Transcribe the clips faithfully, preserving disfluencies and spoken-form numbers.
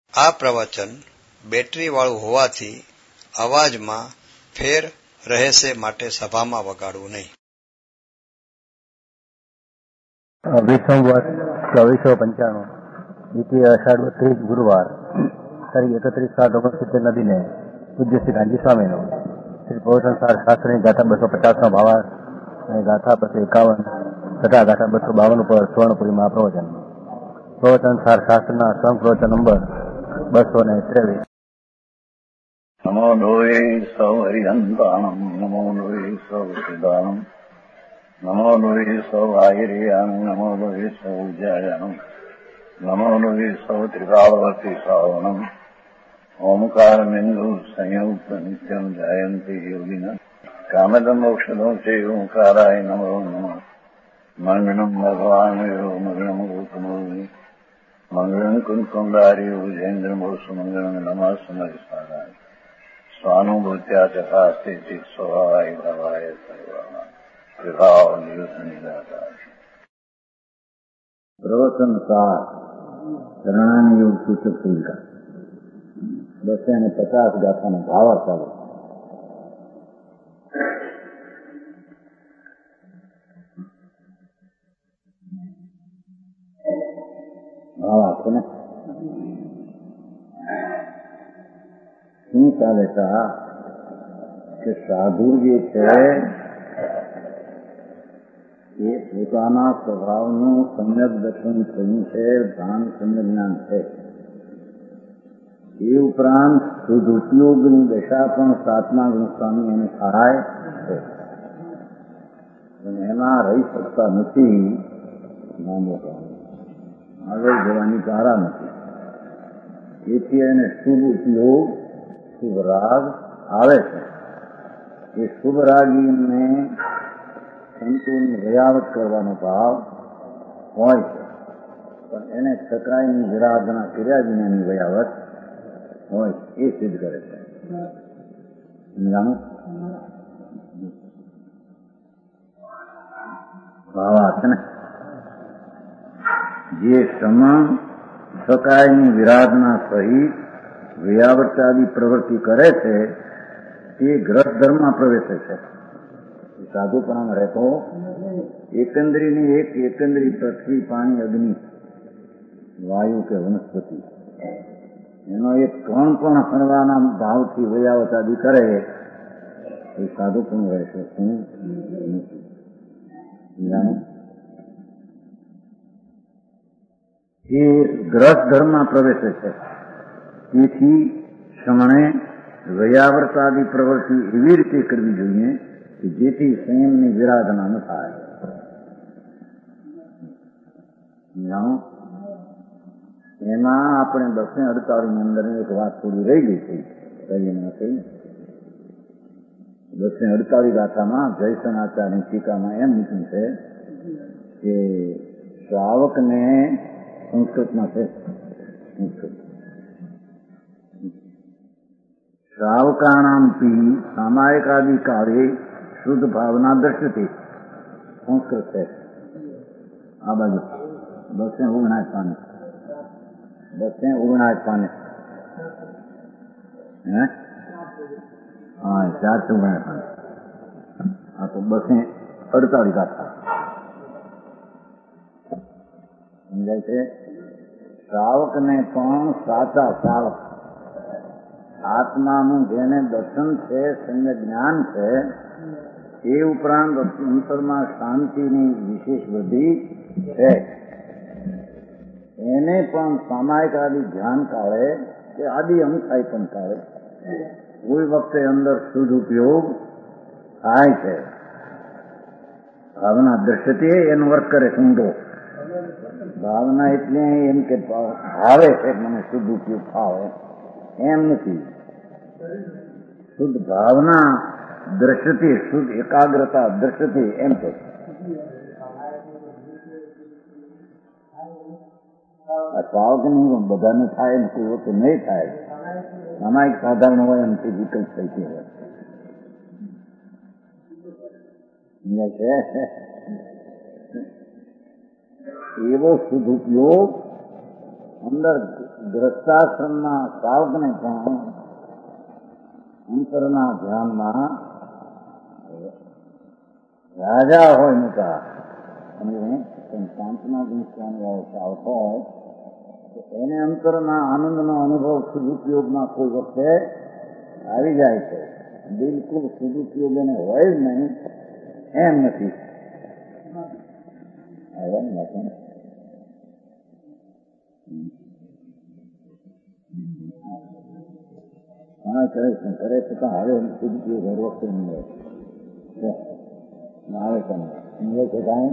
આ પ્રવચન બેટરી વાળું હોવાથી અવાજમાં ફેર રહેશે, માટે સભામાં વગાડવું નહીં. વિષમ વર્ષ ચોવીસો પંચાણું દ્વિતીય અષાઢ ત્રીસ ગુરુવાર તારીખ એકત્રીસ સાત ઓગણસિત્તેર નદીને પૂજ્ય શ્રી ગાંધી સ્વામીનો શ્રી પ્રવચનસાર શાસ્ત્રની ગાથા બસો પચાસનો ભાવાર્થ અને ગાથા બસો એકાવન તથા ગાથા બસો બાવન ઉપર સુવર્ણપુરીમાં પ્રવચન. પ્રવચનસાર શાસ્ત્રના સંઘ પ્રવચન નંબર બસો ને ત્રેવીસ. નમો લોહે સૌ હરિહંતાણમ નમો લોહે સૌ સિદ્ધાણમ નમો લોહે સૌ આયર્યાણમ નમો લોહે સૌ જયાણમ નમો લોહે સૌ ત્રિકાળવર્તી શ્રાવણમ ઓમકાર બિંદુ સંયુક્ત નિત્યમ જાયંતી યોગિના કામદમ ઔષધો છે ઓંકારાય નમો નમઃ. મંગળમ ભગવાન મંગળમ ગોતમોહિ મંગળમ કુંકુંડારી ઉજેન્દ્રમો સુમંગળમ નમઃ સમયસારાય સ્વાનુભૂત્યા ચકાસ્તે ચિત સ્વભાવાય ભાવાય સર્વાય વિભાવ નિદાતા. પ્રવચન સાર શરણાની યોગ સૂચક ભૂમિકા બસો ને પચાસ ગાથાનો ભાવાર્થ ચાલે. ભાવાર્થ ને શું ચાલે કે સાધુ જે છે એ પોતાના સ્વભાવનું સમ્યક દર્શન થયું છે, ભાન સમ્યક જ્ઞાન છે. એ ઉપરાંત શુદ્ધ ઉપયોગની દશા પણ સાતમા ગુણસ્વામી એને સહાય છે, એમાં રહી શકતા નથી. નામો આગળ જવાની ધારા નથી. એથી એને શુભ ઉપયોગ શુભ રાગ આવે છે. એ શુભ રાગીને સંતોની વયાવત કરવાનો ભાવ હોય છે, પણ એને છકરાઈની વિરાધના કર્યા વિનાની વયાવત હોય એ સિદ્ધ કરે છે. ભાવાર્થ ને જે શ્રમણ છકાયની વિરાધના સહિત વયાવર્તાદી પ્રવૃત્તિ કરે છે તે ગ્રહ ધર્મમાં પ્રવેશે છે. સાધુપણામાં રહેતો એકંદરીની એક એકંદરી પૃથ્વી પાણી અગ્નિ વાયુ કે વનસ્પતિ એનો એક કણ પણ હણવાના ભાવથી વયાવતાદી કરે એ સાધુપણું રહેશે. શું એ ગ્રહ ધર્મમાં પ્રવેશે છે. તેથી શ્રમણે વયાવર્તાદી પ્રવૃત્તિ એવી રીતે કરવી જોઈએ કે જેથી સંયમની વિરાધના ન થાય. એમાં આપણે બસો અડતાલીસની અંદર એક વાત થોડી રહી ગઈ છે. બસો અડતાલીસ ગાથામાં જયસનાચાર્યની ટીકામાં એમ મૂક્યું છે કે શ્રાવકને સંસ્કૃતમાં છે સંસ્કૃત શ્રાવકાણામપી સામાયિકાદિ કાળે શુદ્ધ ભાવના દ્રષ્ટિ સંસ્કૃત છે. આ બાજુ બસે ઓગણાસ પાને બસે ઓગણાસ પાને હે હા ચારસો ઓગણાસ પાને. આ તો બસે અડતાલીસ ગાથા સમજાય છે. શ્રાવકને પણ સાચા શ્રાવક આત્માનું જેને દર્શન છે, સમ્યક જ્ઞાન છે, એ ઉપરાંત અંતરમાં શાંતિની વિશેષ વૃદ્ધિ છે, એને પણ સામાયિક આદિ ધ્યાન કાળે કે આદિ અંશાય પણ કાળે કોઈ વખતે અંદર શુદ્ધ ઉપયોગ થાય છે. ભાવના દ્રષ્ટિએ એનો અર્થ કરે ઊંડો. ભાવના એટલે એમ કે ભાવે છે મને શુદ્ધ ઉપયોગ ફાવે એમ નથી. શુદ્ધ ભાવના દ્રષ્ટિ શુદ્ધ એકાગ્રતા દ્રષ્ટિ એમ છે. ભાવ કે નહીં બધાને થાય ને કોઈ વખતે નહીં થાય. આમાં એક સાધારણ હોય એમથી વિકલ્પ થઈ ગયો છે. એવો શુદ્ધ ઉપયોગ અંદર ગ્રસ્તાશ્રમના સાવકને પણ અંતરના ધ્યાનમાં રાજા હોય મોટા અને શાંતના ગુણસ્વામી વાળો સાવક હોય તો એને અંતરના આનંદનો અનુભવ સદુપયોગમાં કોઈ વખતે આવી જાય છે. બિલકુલ સદુપયોગ એને હોય જ નહીં એમ નથી. હા કરે છે કરે છતાં હવે સદુપયોગ હર વખતે નહીં આવે છે મળે છે કાંઈ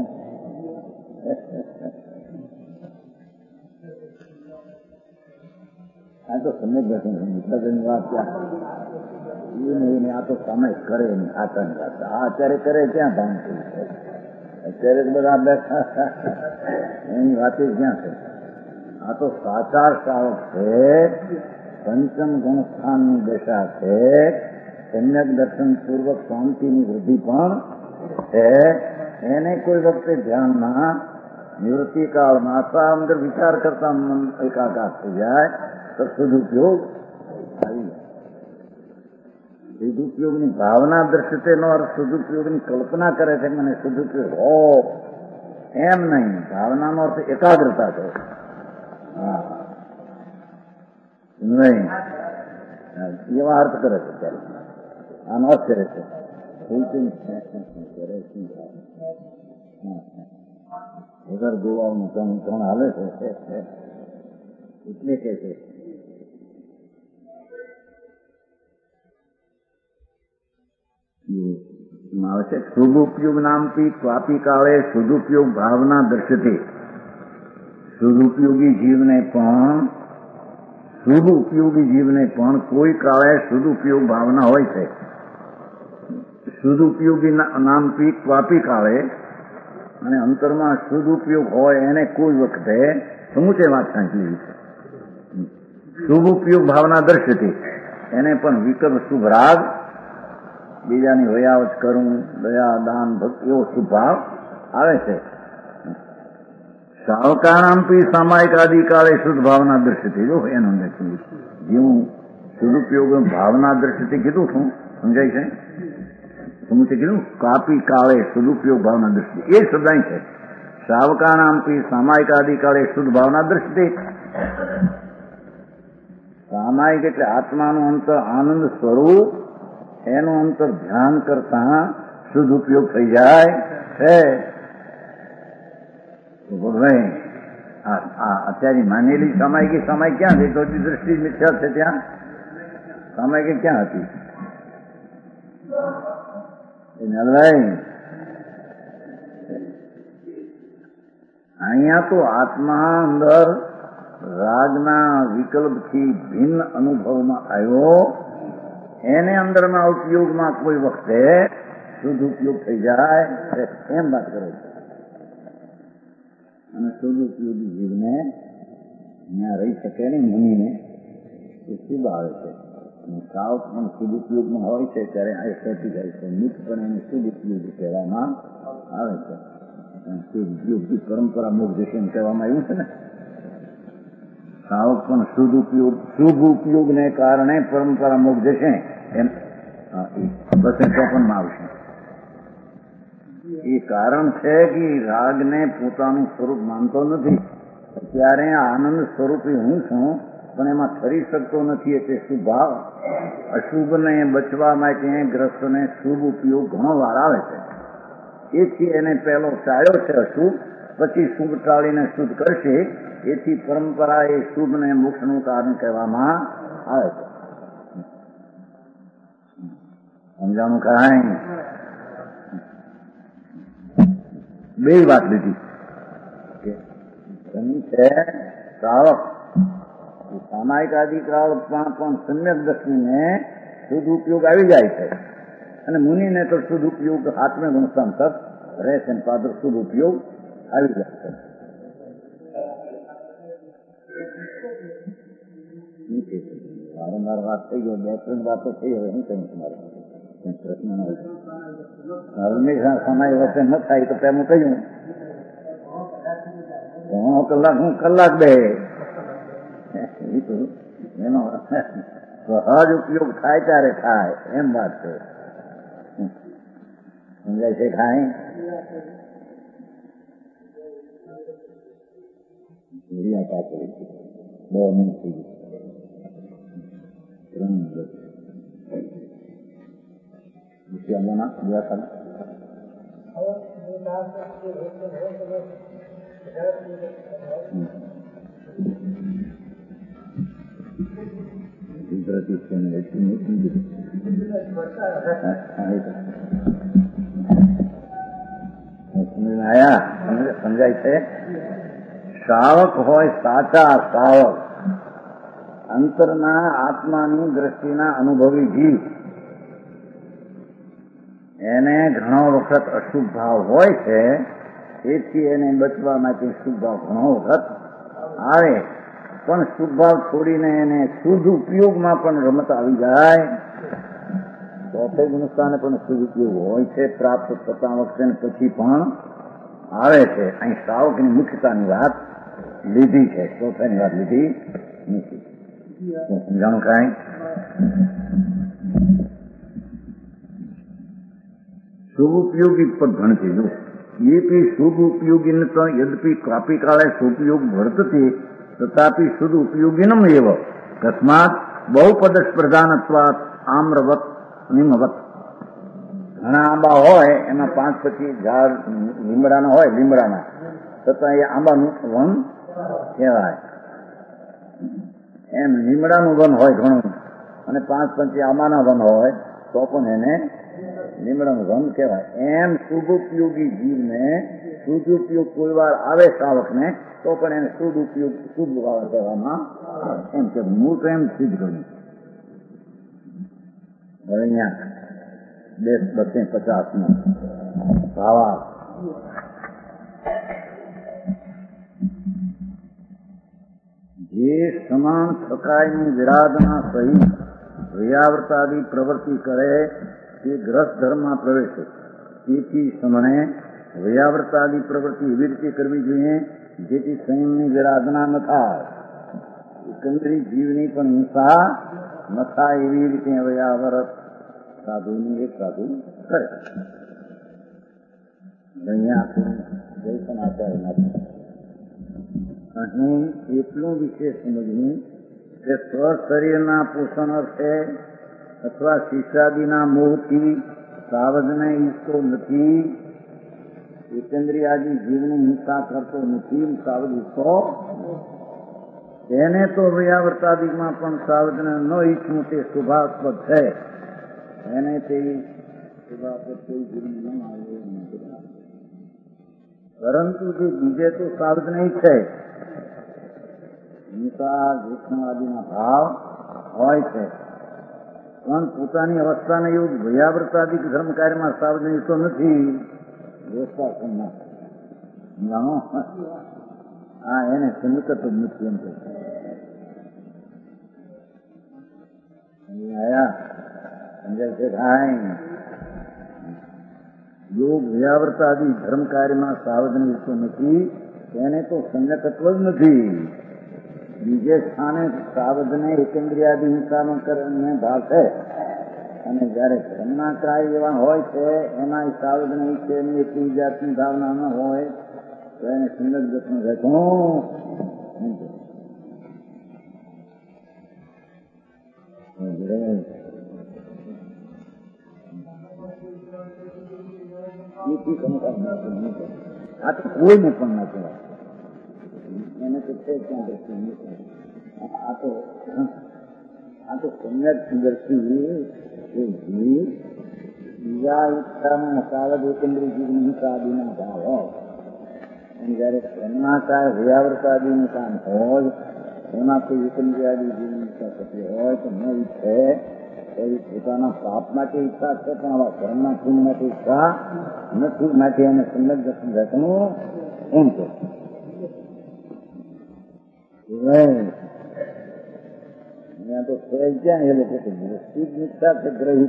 આ તો સમજ નથી વાત ક્યાં આ તો સમય કરે નહીં આતાની વાત આ અત્યારે કરે ક્યાં કામ થયું છે અત્યારે જ બધા બેઠા એની વાત ક્યાં છે. આ તો સાચા સાવક છે, પંચમ ગુણસ્થાનની દશા છે, સમ્યક દર્શન પૂર્વક શાંતિની વૃદ્ધિ પણ છે. એને કોઈ વખતે ધ્યાનમાં નિવૃત્તિ કાળમાં અથવા અંદર વિચાર કરતા મન એકાકાર થઈ જાય તો સદુપયોગ આવી જાય. સદુપયોગની ભાવના દ્રષ્ટિનો અર્થ સદુપયોગની કલ્પના કરે છે મને સદુપયોગ હો એમ નહીં. ભાવનાનો અર્થ એકાગ્રતા છે. હા નહીં એવા અર્થ કરે છે ત્યારે આનો અર્થ કરે છે વગર ગોવાનું ત્રણ ત્રણ હાલે છે એટલે કે છે આવશે શુભુપયોગ નામથી સ્વાપી કાળે સદુપયોગ ભાવના દર્શતે. સદુપયોગી જીવને પણ શુભ ઉપયોગી જીવને પણ કોઈ કાળે સદુપયોગ ભાવના હોય છે. સદુપયોગી નામથી સ્વાપી કાળે અને અંતરમાં સદુપયોગ હોય એને કોઈ વખતે સમૂચે વાત સાંચવી છે. શુભ ઉપયોગ ભાવના દર્શતી એને પણ વિકલ્પ શુભ રાગ બીજાની વયાવત કરવું દયા દાન ભક્તિ એવો શુભ ભાવ આવે છે. સાવકારામપી સામાયિક આદિકાળે શુદ્ધ ભાવના દર્શતી જો એનું લખ્યું જેવું સદુપયોગ ભાવના દર્શતી કીધું છું સમજાય છે. સમૂચે કીધું કાપી કાળે સદુપયોગ ભાવના દૃષ્ટિ એ શબ્દ છે. સાવકાનામપી સામાયિક આદિકાળે શુદ્ધ ભાવના દૃષ્ટિ. સામાયિક એટલે આત્માનું અંતર આનંદ સ્વરૂપ એનું અંતર ધ્યાન કરતા શુદ્ધ ઉપયોગ થઈ જાય છે. અત્યારે માનેલી સામાયિક સામાયિક ક્યાં છે? તો દ્રષ્ટિ મિથ્યા છે. ત્યાં સામાયિક ક્યાં હતી? અહીંયા તો આત્મા અંદર રાગના વિકલ્પથી ભિન્ન અનુભવમાં આવ્યો એને અંદરના ઉપયોગમાં કોઈ વખતે શુદ્ધ ઉપયોગ થઈ જાય એમ વાત કરે છે. અને શુદ્ધ ઉપયોગી જીવને ત્યાં રહી શકે નહીં મુનિને એ શુભ આવે છે. સાવક પણ શુદ્ધ ઉપયોગમાં હોય છે ત્યારે આ કહેતી જાય છે મુખ પણ એને શુદ્ધ ઉપયોગી કહેવામાં આવે છે. શુદ્ધ ઉપયોગથી પરંપરા મુખ જશે એમ કહેવામાં આવ્યું છે ને. સાવક પણ શુદ્ધ ઉપયોગ શુભ ઉપયોગને કારણે પરંપરા મુખ જશે એમ બસો ચોપનમાં આવશે. એ કારણ છે કે રાગને પોતાનું સ્વરૂપ માનતો નથી. ત્યારે આનંદ સ્વરૂપી હું છું પણ એમાં ઠરી શકતો નથી. એટલે શુભ ભાવ અશુભને બચવા માટે ગ્રસ્તને શુભ ઉપયોગ ઘણો વાર આવે છે. એથી એને પહેલો ટાળ્યો છે અશુભ, પછી શુભ ટાળીને શુદ્ધ કરશે. એથી પરંપરા એ શુભને મોક્ષનું કારણ કહેવામાં આવે છે. સમજાણું કાંઈ? બે વાત લીધી છે. શ્રાવક સામાયિક આદિકાળમાં પણ સમ્યક દર્શનને શુદ્ધ ઉપયોગ આવી જાય છે અને મુનિને તો શુદ્ધ ઉપયોગ આત્મ ગુણસ્થાન તક રહેશે પાત્ર શુદ્ધ ઉપયોગ આવી જાય છે. વારંવાર વાત થઈ ગઈ, બે ત્રણ વાતો થઈ. હવે શું કહ્યું તમારે પ્રશ્ન હંમેશા સમય વચ્ચે ન થાય તો તેમ કહ્યું ઘણો કલાક હું કલાક બે એનો સહજ ઉપયોગ થાય ત્યારે થાય એમ વાત છે. સમજાય છે ખાય બહુ મિનિટ થઈ ગઈ ત્રણ મિનિટ વિષયમાં દિવસ ગુજરાતી આયા સમજાય છે. શ્રાવક હોય સાચા શ્રાવક અંતરના આત્માની દ્રષ્ટિના અનુભવી જીવ એને ઘણો વખત અશુભ ભાવ હોય છે, તેથી એને બચવા માટે શુભ ભાવ ઘણો વખત આવે, પણ શુભ ભાવ છોડીને એને શુદ્ધ ઉપયોગમાં પણ રમત આવી જાય. ચોથે ગુણસ્થાને પણ શુદ્ધ ઉપયોગ હોય છે પ્રાપ્ત થતા વખતે પછી પણ આવે છે. અહીં શ્રાવકની મુખ્યતાની વાત લીધી છે, ચોથાની વાત લીધી નથી. સમજાણું કાંઈ? શુભોપયોગી પદ ગણતી જો એપી શુભ ઉપયોગીન યદ્યપિ કાપી કાળે શુભયોગ વર્તતે તથાપि શુદ્ધ ઉપયોગીનમ એવ કસ્માત બહુપદ સ્પર્ધાનત્વાત આમ્રવત નિમવત. ઘણા આંબા હોય એમાં પાંચ પછી ઝાડ લીમડાના હોય, લીમડાના છતાં એ આંબાનું વન કહેવાય. એમ લીમડાનું વન હોય ઘણું અને પાંચ પછી આંબાના વન હોય તો પણ એને લીમડાનું વન કહેવાય. એમ શુભ ઉપયોગી જીવને શુદ્ધ ઉપયોગ કોઈ વાર આવે શ્રાવકને તો પણ એને શુદ્ધ ઉપયોગ શુભ વાળા કહેવામાં એમ કે મૂળ તો એમ સિદ્ધ કર્યું. હવે અહીંયા બે બસો પચાસ નો ભાવાર્થ. જે સમાન સકાયની વિરાધના સહિત વૈયાવર્તાદી પ્રવૃત્તિ કરે તે ગ્રસ્ત ધર્મમાં પ્રવેશે. તેથી સમણે વૈયાવર્તાદી પ્રવૃત્તિ એવી રીતે કરવી જોઈએ જેથી સંયમની વિરાધના ન થાય, એકંદરી જીવની પણ હિંસા ન થાય એવી રીતે વૈયાવર્ત સાધુની એક સાધુ કરે. અહીંયા જય સમાચાર નથી. અહીં એટલું વિશેષ સમજવું કે સ્વશરીરના પોષણ અર્થે અથવા શિષ્યાદિના મોહથી સાવજને ઈચ્છતો નથી, એકંદ્રિયાદી જીવની હિંસા કરતો નથી, સાવજ ઈચ્છતો તેને તો વૈયાવર્તાદિકમાં પણ સાવજને ન ઈચ્છવું તે શુભાસ્પદ છે. એને તે શુભાસ્પદ કોઈ જીવન ન આવે, પરંતુ જે બીજે તો સાવજને ઈચ્છે હિંસા જીક્ષણવાદીના ભાવ હોય છે, પણ પોતાની અવસ્થાને એવું ભયાવર્તાદિક ધર્મ કાર્યમાં સાવજને ઈચ્છતો નથી. વ્યવસ્થાપનના જાણો હા એને સંગત જ નથી એમ કે આયા સમજાય છે. કાંઈ યોગ ભયાવર્તાદિ ધર્મ કાર્યમાં સાવજને ઈચ્છતો નથી તેને તો સંગતત્વ જ નથી. બીજે સ્થાને સાવજને એકેન્દ્રિયાદી હિંસાનો કરીને ભાવ છે અને જયારે ધર્મના કાર્ય એવા હોય છે એમાં સાવજને ઈચ્છે એની એટલી જાતની ભાવના ન હોય તો એને સંગત ગતનું રહેતું. આ તો કોઈને પણ ના કહેવાય, એને તો છે ક્યાં દ્રષ્ટિ આ તો આ તો સંગત દ્રષ્ટિ બીજા ઈચ્છામાં સાવજ એકંદરી જીવની હિંસા આદિના ભાવ હોય અને જયારે ધર્માકાર વૈયાવર્તાદિનું કામ હોય એમાં કોઈ એકંદ્રિયાદી જીવની ઈચ્છા થતી હોય તો ન ઈચ્છે એવી પોતાના પાપ માટે ઈચ્છા છે, પણ આવા ધર્મના પૂર્ણ માટે ઈચ્છા નથી, માટે એને સંગત દર્શન રહેતું એમ કે અહીંયા તો ફેર ક્યાં એ લોકો તો દ્રષ્ટિ જ નિષ્ઠા છે ગ્રહિત.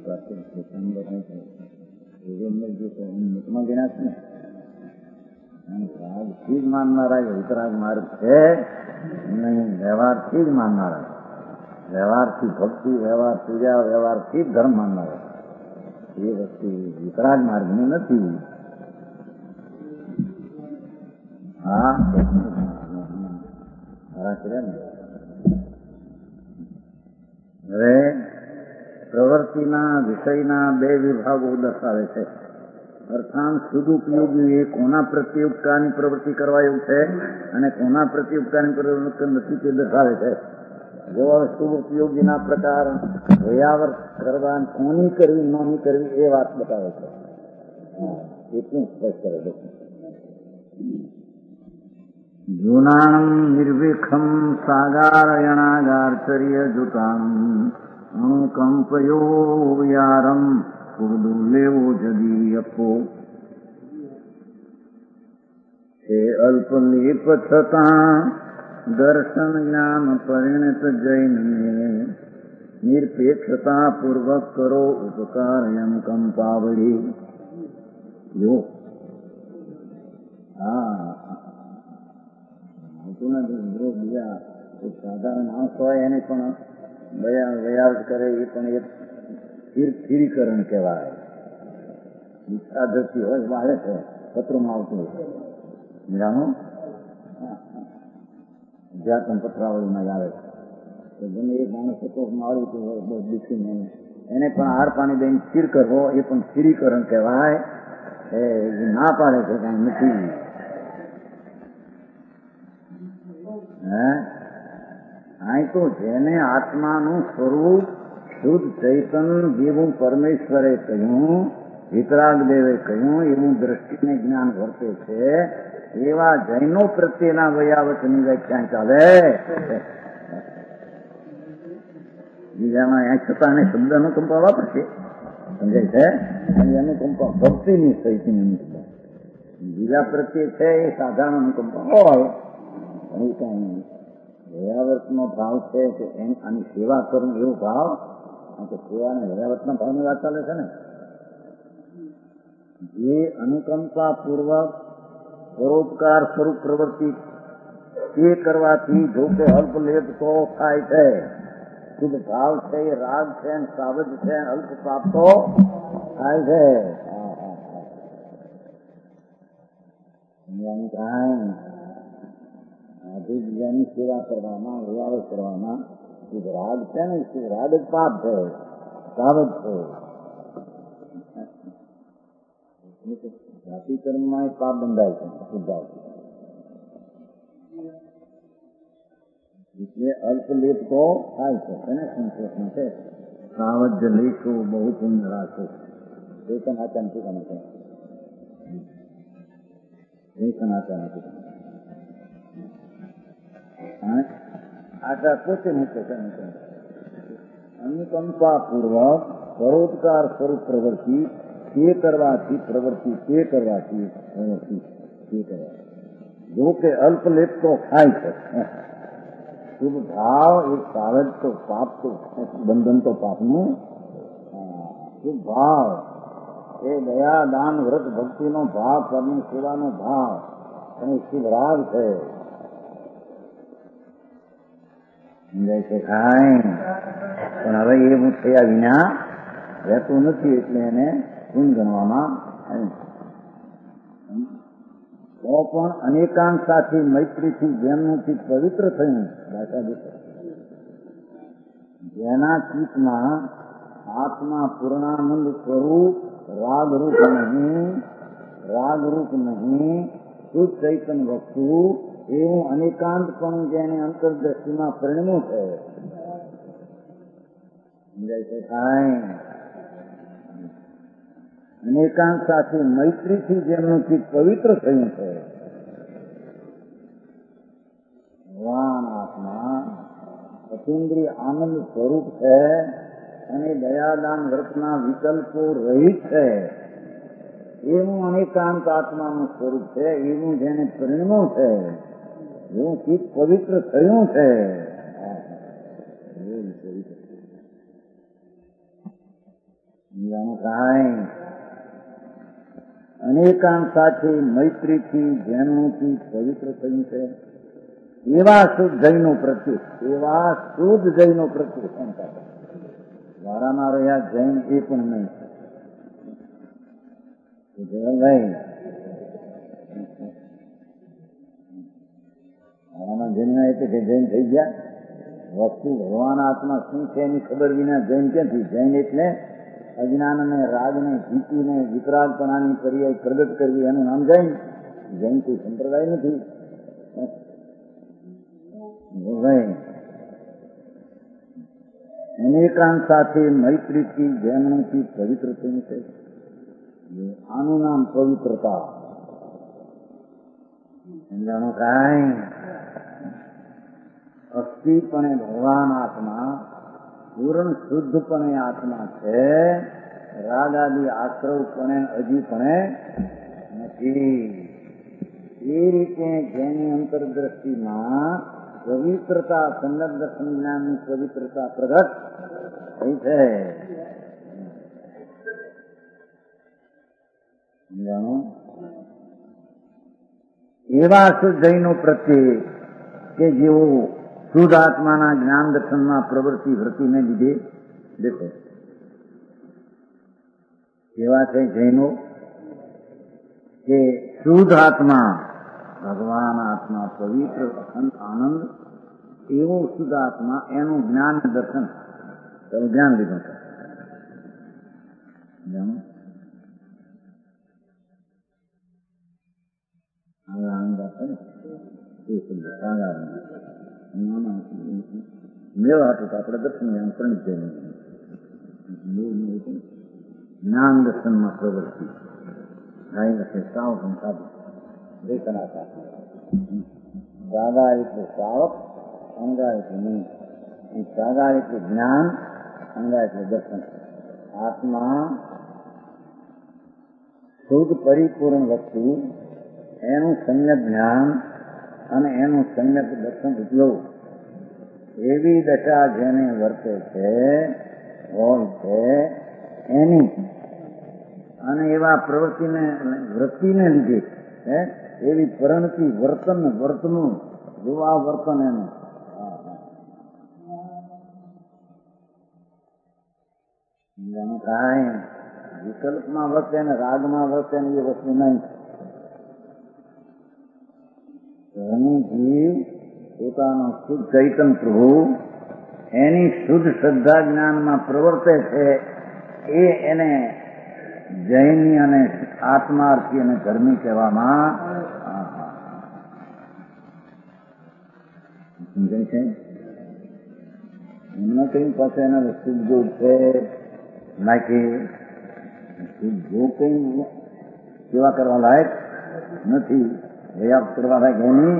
મુખમાં ગણ્યા છે ને રાગથી જ માનનારા એ વિતરાગ માર્ગ છે નહીં, વ્યવહારથી જ માનનારા, વ્યવહારથી ભક્તિ, વ્યવહાર પૂજા, વ્યવહારથી જ ધર્મ માનનારા એ વસ્તુ વિતરાગ માર્ગની નથી. હા સારા કર્યા ને. હવે પ્રવૃત્તિના વિષયના બે વિભાગો દર્શાવે છે. અર્થાત સદુપયોગી એ કોના પ્રત્યે ઉપકારની પ્રવૃત્તિ કરવા એવું છે અને કોના પ્રત્યે ઉપકારની પ્રવૃત્તિ નથી તે દર્શાવે છે. જો શુભ-ઉપયોગીના પ્રકાર વયાવર્ત કરવા કોની કરવી નોની કરવી એ વાત બતાવે છે. એટલું સ્પષ્ટ કરે છે. જૂનાણમ નિર્વિખમ સાગારયણાગાર્ચર્ય જુતામ અનુકંપયો યારમ કુરદુ લેવો જદી અપો. એ અલ્પલેપ છતાં દર્શન જ્ઞાન પરિણત જૈનને નિરપેક્ષતા પૂર્વક કરો ઉપકાર અનુકંપાવળી. જો હા બીજા સાધારણ માણસ હોય એને પણ વયાવટ કરે એ પણ એક સ્થિરીકરણ કહેવાય. ઈચ્છા ધરતી હોય વાળે છે પત્રમાં આવતું મીરાનું અધ્યાત્મ પત્રાવળીમાં આવે છે. ગમે એક માણસ પ્રકોપમાં આવતું હોય બહુ દુઃખીને એને પણ હાર પાણી દઈને સ્થિર કરવો એ પણ સ્થિરીકરણ કહેવાય. એ ના પાડે છે કઈ નથી. હે અહીં તો જેને આત્માનું સ્વરૂપ શુદ્ધ ચૈતન જેવું પરમેશ્વરે કહ્યું, વિતરાગ દેવે કહ્યું એવું દ્રષ્ટિને જ્ઞાન વર્તે છે એવા જૈનો પ્રત્યેના વયાવટની વ્યાખ્યા ચાલે. બીજામાં અહીં છતાં એને શબ્દ અનુકંપા વાપરશે સમજાય છે. અનુકંપા ભક્તિની સહિતની અનુકંપા, બીજા પ્રત્યે છે એ સાધારણ અનુકંપા હોય. વયાવર્તનો ભાવ છે કે એમ આની સેવા કરવું એવો ભાવ. તો સેવા અને વયાવર્તના ભાવની વાત ચાલે છે ને. જે અનુકંપા પૂર્વક પરોપકાર સ્વરૂપ પ્રવૃત્તિ તે કરવાથી જોકે અલ્પલેપ તો થાય છે. શુદ્ધ ભાવ છે, રાગ છે, સાવજ છે, અલ્પ પાપ તો થાય છે. બીજાની સેવા કરવામાં, વયાવટ કરવામાં શુદ્ધ રાગ છે ને, શુદ્ધ રાગ જ પાપ છે, સાવજ છે. જાતિ કર્મમાં પાપ બંધાય છે શુદ્ધાવથી. એટલે અલ્પલેપ તો થાય છે એને સંતોષમાં છે. સાવજ લેશો બહુ પુણ્ય રાખો. એ પણ આચા નથી ગમે છે. એ પણ આચા નથી ગમે. આચા પોતે મૂકે છે. અનુકંપા પૂર્વક પરોપકાર સ્વરૂપ પ્રવૃત્તિ તે કરવાથી પ્રવૃત્તિ તે કરવાથી પ્રવૃત્તિ તે કરવાથી જો કે અલ્પલેપ તો થાય છે. શુભ ભાવ એક સાવજ તો પાપ તો બંધન તો પાપનું. શુભ ભાવ એ દયા દાન વ્રત ભક્તિનો ભાવ, કર્મ સેવાનો ભાવ અને શુભ રાગ છે. સમજાય છે ખાય. પણ હવે એવું થયા વિના રહેતું નથી એટલે એને ગુણ ગણવામાં તો પણ અનેકાંત સાથે મૈત્રીથી જેમનું ચિત્ત પવિત્ર થયું, જેના ચિત્તમાં આત્મા પૂર્ણાનંદ સ્વરૂપ રાગરૂપ નહીં, રાગરૂપ નહીં, શુદ્ધ ચૈતન વસ્તુ એવું અનેકાંત પણ જેને અંતરદ્રષ્ટિમાં પરિણમ્યું છે. સમજાય છે કાંઈ. અનેકાંત સાથે મૈત્રીથી જેમનું ચિત્ત પવિત્ર થયું છે, ભગવાન આત્મા અતિન્દ્રિય આનંદ સ્વરૂપ છે અને દયાદાન વ્રતના વિકલ્પો રહિત છે એવું અનેકાંત આત્માનું સ્વરૂપ છે. એવું જેને પરિણમ્યું છે, એવું ચિત્ત પવિત્ર થયું છે. કાંઈ અનેકાંત સાથે મૈત્રીથી જૈનોથી પવિત્ર થયું છે એવા શુદ્ધ જૈનો પ્રત્યે એવા શુદ્ધ જૈનો પ્રત્યે વારામાં રહ્યા જૈન એ પણ નહીં ભાઈ વારામાં જૈન એટલે કે જૈન થઈ ગયા વસ્તુ ભગવાન આત્મા શું છે એની ખબર વિના જૈન ક્યાંથી જૈન એટલે અજ્ઞાન અને રાગને જીતીને વિતરાગપણાની પર્યાય પ્રગટ કરવી એનું નામ જૈન જૈન કોઈ સંપ્રદાય નથી અનેકાંત સાથે મૈત્રીથી જૈનોથી પવિત્ર થયું છે આનું નામ પવિત્રતા સમજાણું કાંઈ અસ્થિપણે ભગવાન આત્મા પૂર્ણ શુદ્ધપણે આત્મા છે રાગ આદિ આશ્રવપણે હજીપણે નથી એ રીતે જેની અંતરદ્રષ્ટિમાં પવિત્રતા સમ્યક દર્શન જ્ઞાનની પવિત્રતા પ્રગટ થઈ છે એવા શુદ્ધ જૈનો પ્રત્યે કે જેઓ શુદ્ધ આત્માના જ્ઞાન દર્શનમાં પ્રવૃત્તિ વૃત્તિને લીધે દેખો એવા છે જૈનો કે શુદ્ધ આત્મા ભગવાન આત્મા પવિત્ર અખંડ આનંદ એવો શુદ્ધ આત્મા એનું જ્ઞાન દર્શન તમે જ્ઞાન લીધું છે મેળા હતું તો આપણે દર્શન પ્રણિત જ્ઞાન દર્શનમાં પ્રવૃત્તિ સાવક સાધુ રેખનાતા સાગા એટલે સાવક અંગા એટલે નહીં સાગા એટલે જ્ઞાન અંગા એટલે દર્શન આત્મા શુદ્ધ પરિપૂર્ણ વસ્તુ એનું સમ્યક જ્ઞાન અને એનું સમ્યક દર્શન ઉપયોગ એવી દશા જેને વર્તે છે હોય છે એની અને એવા પ્રવૃત્તિને વૃત્તિને લીધે હે એવી પરિણતિ વર્તન વર્તનું જોવા વર્તન એનું કાંઈ વિકલ્પમાં વર્તે ને રાગમાં વર્તે ને એ વસ્તુ નહીં એની જીવ પોતાનો શુદ્ધ ચૈતન પ્રભુ એની શુદ્ધ શ્રદ્ધા જ્ઞાનમાં પ્રવર્તે છે એ એને જૈની અને આત્માર્થી અને ધર્મી કહેવામાં સમજાય છે એમને કઈ પાસે એના શુદ્ધ જોગ છે નાખી શુદ્ધ જોગ કઈ સેવા કરવા લાયક નથી વ્યાપ કરવા લાયક એની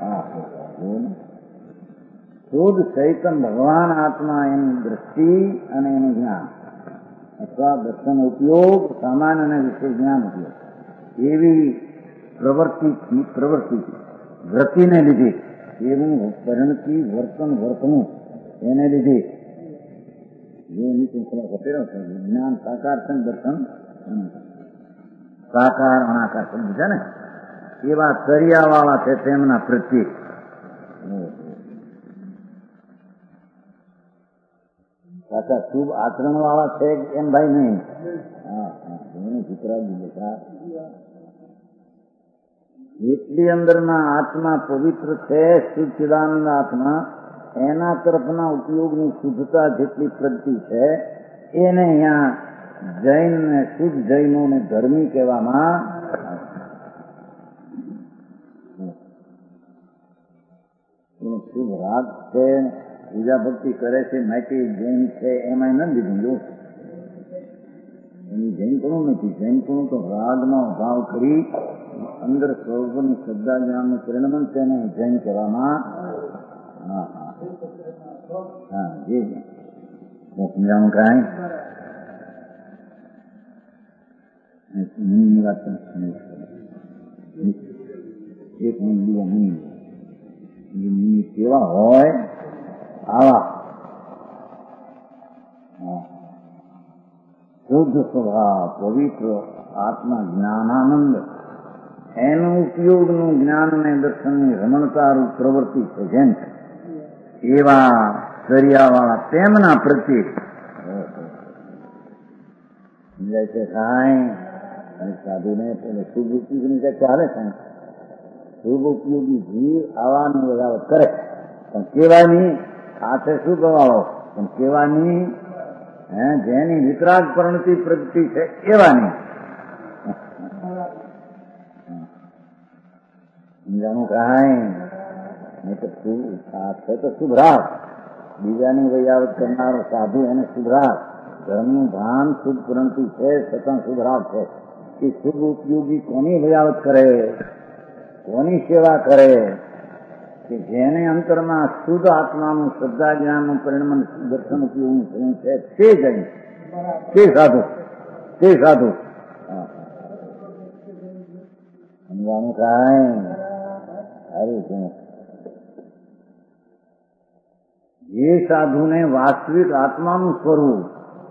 શુદ્ધ ચૈતન ભગવાન આત્મા એની દ્રષ્ટિ અને એનું જ્ઞાન અથવા દર્શન ઉપયોગ સામાન્ય અને વિશેષ જ્ઞાન ઉપયોગ એવી પ્રવૃત્તિથી પ્રવૃત્તિથી વૃત્તિને લીધે એવું પરિણતિ વર્તન વર્તનું એને લીધે જ્ઞાન સાકાર છે દર્શન સાકાર અનાકાર સમજ છે ને એવા કરિયાવાળા છે તેમના પ્રત્યે સાચા શુભ આચરણ વાળા છે એમ ભાઈ નહીં એટલી અંદરના આત્મા પવિત્ર છે શુદ્ધિદાનંદ આત્મા એના તરફના ઉપયોગની શુદ્ધતા જેટલી પ્રગતિ છે એને અહીંયા જૈન ને શુદ્ધ જૈનો ને ધર્મી કહેવામાં શુભ રાગ છે પૂજા ભક્તિ કરે છે માટી જૈન છે એમાં ન લીધું જો એની જૈનપણું નથી જૈનપણું તો રાગનો ભાવ કરી અંદર સ્વરૂપની શ્રદ્ધા જ્ઞાનનું પરિણમન છે એને જૈન કહેવામાં હા હા હા જી હું સમજાવું કાંઈ મુનિની વાત એક મિનિટ બીજા મુનિ મુનિ કેવા હોય આવા શુદ્ધ સ્વભાવ, પવિત્ર આત્મા, જ્ઞાનાનંદ, એનો ઉપયોગનું જ્ઞાન અને દર્શનની રમણતારૂપ પ્રવૃત્તિ છે જેમ એવા સરિયાવાળા તેમના પ્રત્યે સમજાય છે. સાંઈ સાધુને શુભ ઉપયોગની કઈ ચાલે છે. શુભ ઉપયોગી જીવ આવાનું વગાવત કરે પણ કેવાની આ છે શુભ વાળો પણ કેવાની હે જેની વિતરાગ પરિણતિ પ્રગતિ છે એવાની સમજાણું કાંઈ નહીં તો આ છે તો શુભરાગ. બીજાની વૈયાવત કરનારો સાધુ એને શુભરાગ. ધર્મનું ભાન શુભ પરિણતિ છે છતાં શુભરાગ છે. એ શુભ ઉપયોગી કોની વૈયાવત કરે, કોની સેવા કરે કે જેને અંતરમાં શુદ્ધ આત્માનું શ્રદ્ધા જ્ઞાનનું પરિણમન દર્શન ઉપયોગનું થયું છે તે જઈ તે સાધુ તે સાધુ સમજવાનું કાંઈ સારું છે. જે સાધુને વાસ્તવિક આત્માનું સ્વરૂપ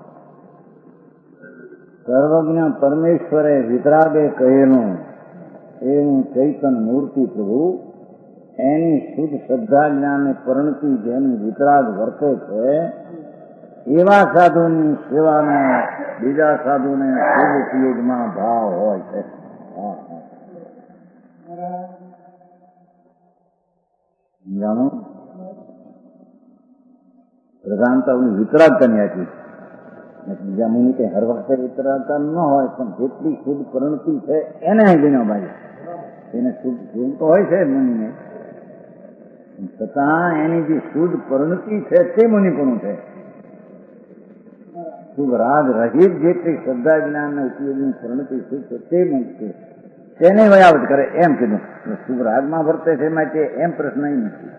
સર્વજ્ઞ પરમેશ્વરે વિતરાગે કહેલું એનું ચૈતન મૂર્તિ પ્રભુ એની શુદ્ધ શ્રદ્ધા જ્ઞાનને પરિણતિ જેની વિતરાગ વર્તે છે એવા સાધુની સેવાનો બીજા સાધુને શુભ ઉપયોગમાં ભાવ હોય છે. જાણો પ્રધાનતાઓની વિતરાગતાની આપી. બીજા મુનિ કઈ હર વખતે વિતરાગતા ન હોય પણ જેટલી શુદ્ધ પરિણતિ છે એને ગણ્યો ભાઈ. એને શુદ્ધ શુદ્ધ તો હોય છે મુનિને છતાં એની જે શુદ્ધ પરિણતિ છે તે મુનિપણું છે. શુભ રાગ રહિત જેટલી શ્રદ્ધા જ્ઞાન ને ઉપયોગની પરિણતિ શુદ્ધ છે તે મુક્તિ તેને વયાવત કરે એમ કીધું. શુભ રાગમાં વર્તે છે માટે એમ પ્રશ્ન નથી.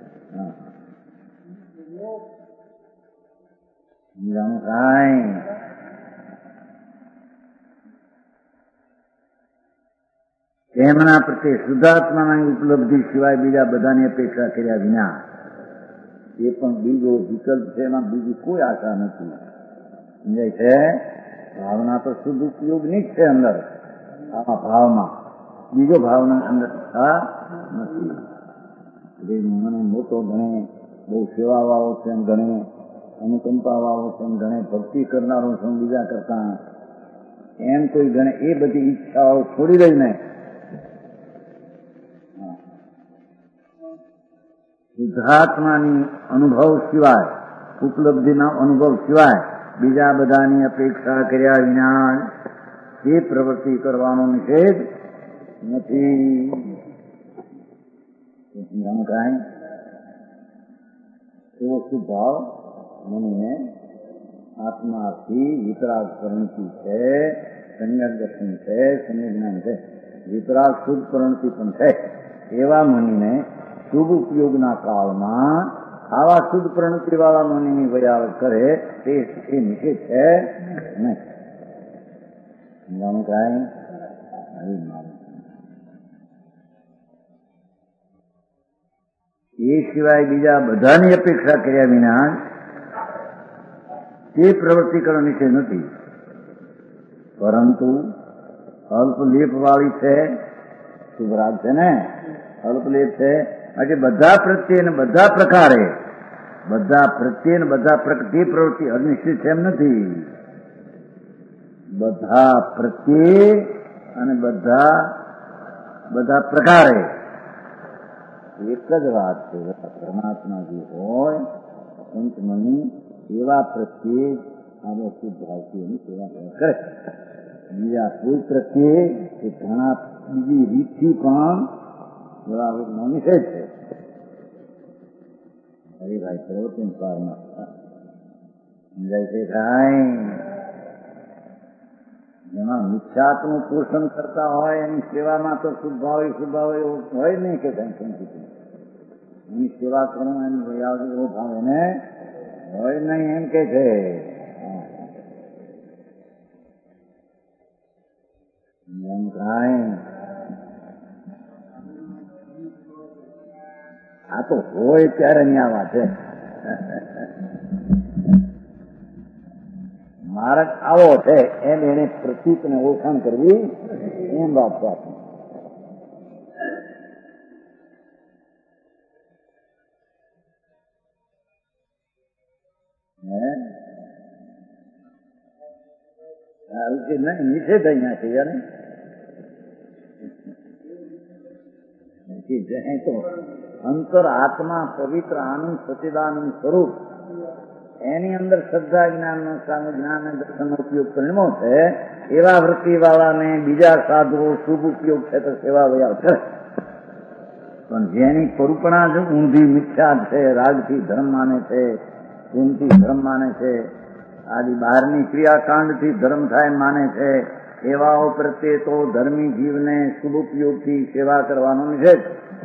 કાંઈ તેમના પ્રત્યે શુદ્ધાત્માની ઉપલબ્ધિ સિવાય બીજા બધાની અપેક્ષા કર્યા વિના એ પણ બીજો વિકલ્પ છે. એમાં બીજી કોઈ આશા નથી. સમજાય છે. ભાવના તો શુદ્ધ ઉપયોગની જ છે અંદર. આમાં ભાવમાં બીજો ભાવના અંદર નથી. મને મોટો ગણે, બહુ સેવા વાળો છે એમ ગણે, અનુકંપા વાળો છે એમ ગણે, ભક્તિ કરનારો છે બીજા કરતા એમ કોઈ ગણે એ બધી ઈચ્છાઓ છોડી દઈને શુદ્ધાત્માની અનુભવ સિવાય, ઉપલબ્ધિના અનુભવ સિવાય બીજા બધાની અપેક્ષા કર્યા વિના એ પ્રવૃત્તિ કરવાનો નિષેધ નથી. કાંઈ એવો શુભાવ મને આત્માથી વિતરાગ પરિણતિ છે, સંજ્ઞા દર્શન છે, સંજ્ઞાન છે, વિતરાગ શુદ્ધ પરિણતિ પણ છે. એવા મુનિને શુભ ઉપયોગના કાળમાં આવા શુદ્ધ પરિણતિ વાળા મુનિની વયાવત કરે તે એ નિષેધ છે નહીં. કાંઈ એ સિવાય બીજા બધાની અપેક્ષા કર્યા વિના તે પ્રવૃત્તિ કરવાનો નિષેધ નથી. પરંતુ અલ્પલેપ વાળી છે, શુભરાગ છે ને, અલ્પલેપ છે એટલે બધા પ્રત્યે ને બધા પ્રકારે બધા પ્રત્યે ને બધા તે પ્રવૃત્તિ અનિશ્ચિત છે એમ નથી. બધા પ્રત્યે અને બધા બધા પ્રકારે એક જ વાત છે. પરમાત્મા જે હોય પંચમણી એવા પ્રત્યે આપણે શુદ્ધ ભાવથી એની સેવા કરે. બીજા કોઈ પ્રત્યે કે ઘણા બીજી રીતથી પણ એવા નિષેધ છે. હરિભાઈ પ્રવૃત્તિ કાળમાં સમજાય છે. કાંઈ જેમાં મિથ્યાત્મનું પોષણ કરતા હોય એની સેવામાં તો શુભાવ શુભાવ એવો હોય નહીં કે કઈ કઈ એની સેવા કરો એની વૈયાવ એવો ભાવ એને હોય નહીં એમ કે છે. આ તો હોય ત્યારે ન્યાવા છે. માર્ગ આવો છે એમ એને પ્રતીકને ઓળખાણ કરવી એમ વાત પ્રાપ્ત. સારું કે નહીં નિષેધ અહીંયા છે યાર તો અંતર આત્મા પવિત્ર આનંદ સચિદાનંદ સ્વરૂપ એની અંદર શ્રદ્ધા જ્ઞાનનો સામે જ્ઞાન અને દર્શનનો ઉપયોગ પરિણમો છે. એવા વૃત્તિ વાળાને બીજા સાધુઓ શુભ ઉપયોગ છે તો સેવા વયા કરે, પણ જેની કરુપણા જ ઊંધી મિથ્યા છે, રાગથી ધર્મ માને છે, ગુણથી ધર્મ માને છે, આદિ બહારની ક્રિયાકાંડથી ધર્મ થાય માને છે, એવાઓ પ્રત્યે તો ધર્મી જીવને શુભ ઉપયોગથી સેવા કરવાનો નિષેધ.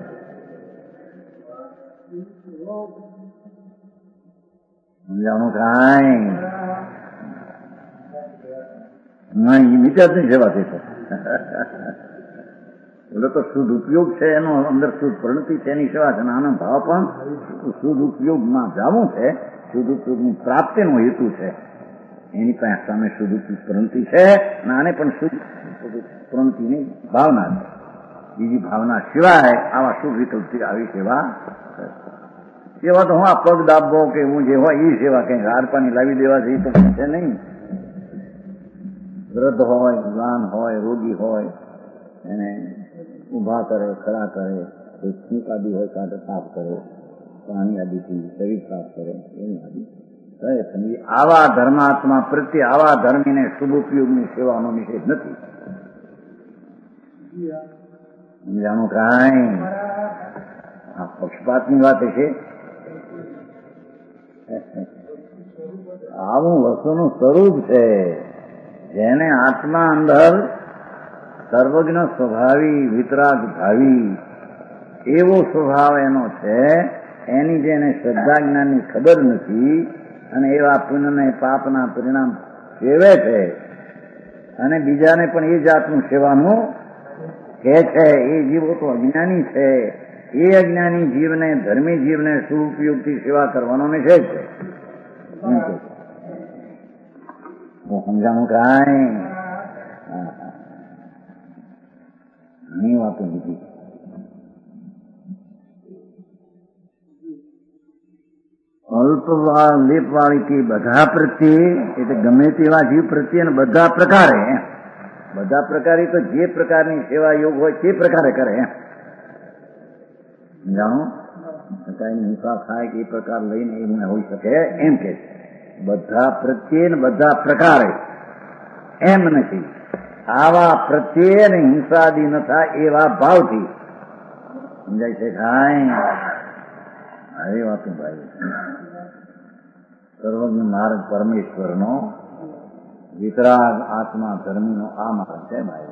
સમજાણું કાંઈ નહીં, મિત્યાની સેવા થઈ છે. એટલે તો શુદ્ધ ઉપયોગ છે એનો અંદર શુદ્ધ પ્રણતિ છે એની સેવા છે, અને આનો ભાવ પણ શુદ્ધ ઉપયોગમાં જવું છે, શુદ્ધ ઉપયોગની પ્રાપ્તિનો હેતુ છે. એની પાસે સામે શુદ્ધ ઉપયોગ પ્રણતિ છે, અને આને પણ શુદ્ધ પ્રણતિની ભાવના છે. બીજી ભાવના સિવાય આવા શુભ વિકલ્પથી આવી સેવા સેવા તો હું આ પગ દાબવો કે હું જે હોય એ સેવા કઈ હાર પાણી લાવી દેવા જઈ તો છે નહીં. વૃદ્ધ હોય, જવાન હોય, રોગી હોય, એને ઊભા કરે, ખડા કરે, કોઈ છૂંક આદિ હોય કાંટો સાફ કરે, પાણી આદિથી શરીર સાફ કરે, એની આદિ આવા ધર્માત્મા પ્રત્યે આવા ધર્મીને શુભ ઉપયોગની સેવાનો નિષેધ નથી. જાણું કાંઈ આ પક્ષપાતની વાત છે. આવું વસ્તુનું સ્વરૂપ છે. જેને આત્મા અંદર સર્વજ્ઞ સ્વભાવી વિતરાગ ભાવી એવો સ્વભાવ એનો છે, એની જેને શ્રદ્ધા જ્ઞાનની ખબર નથી અને એવા પુણ્યને પાપના પરિણામ સેવે છે અને બીજાને પણ એ જાતનું સેવાનું કહે છે, એ જીવો તો અજ્ઞાની છે. એ અજ્ઞાની જીવને ધર્મી જીવને સુઉપયોગથી સેવા કરવાનો નિષેધ છે. સમજાણું કાંઈ ઘણી વાતો લીધી. અલ્પ લેપ વાળી બધા પ્રત્યે એટલે ગમે તેવા જીવ પ્રત્યે અને બધા પ્રકારે બધા પ્રકારે તો જે પ્રકારની સેવા યોગ હોય તે પ્રકારે કરે એમ જાણો. કઈ હિંસા થાય કે એ પ્રકાર લઈને એવું હોઈ શકે એમ કે બધા પ્રત્યે ને બધા પ્રકારે એમ નથી. આવા પ્રત્યે ને હિંસાદી ન થાય એવા ભાવથી સમજાય છે. કાંઈ આવી વાતો ભાઈ સર્વજ્ઞ માર્ગ પરમેશ્વરનો વિતરાગ આત્મા ધર્મીનો આ માર્ગ છે ભાઈ.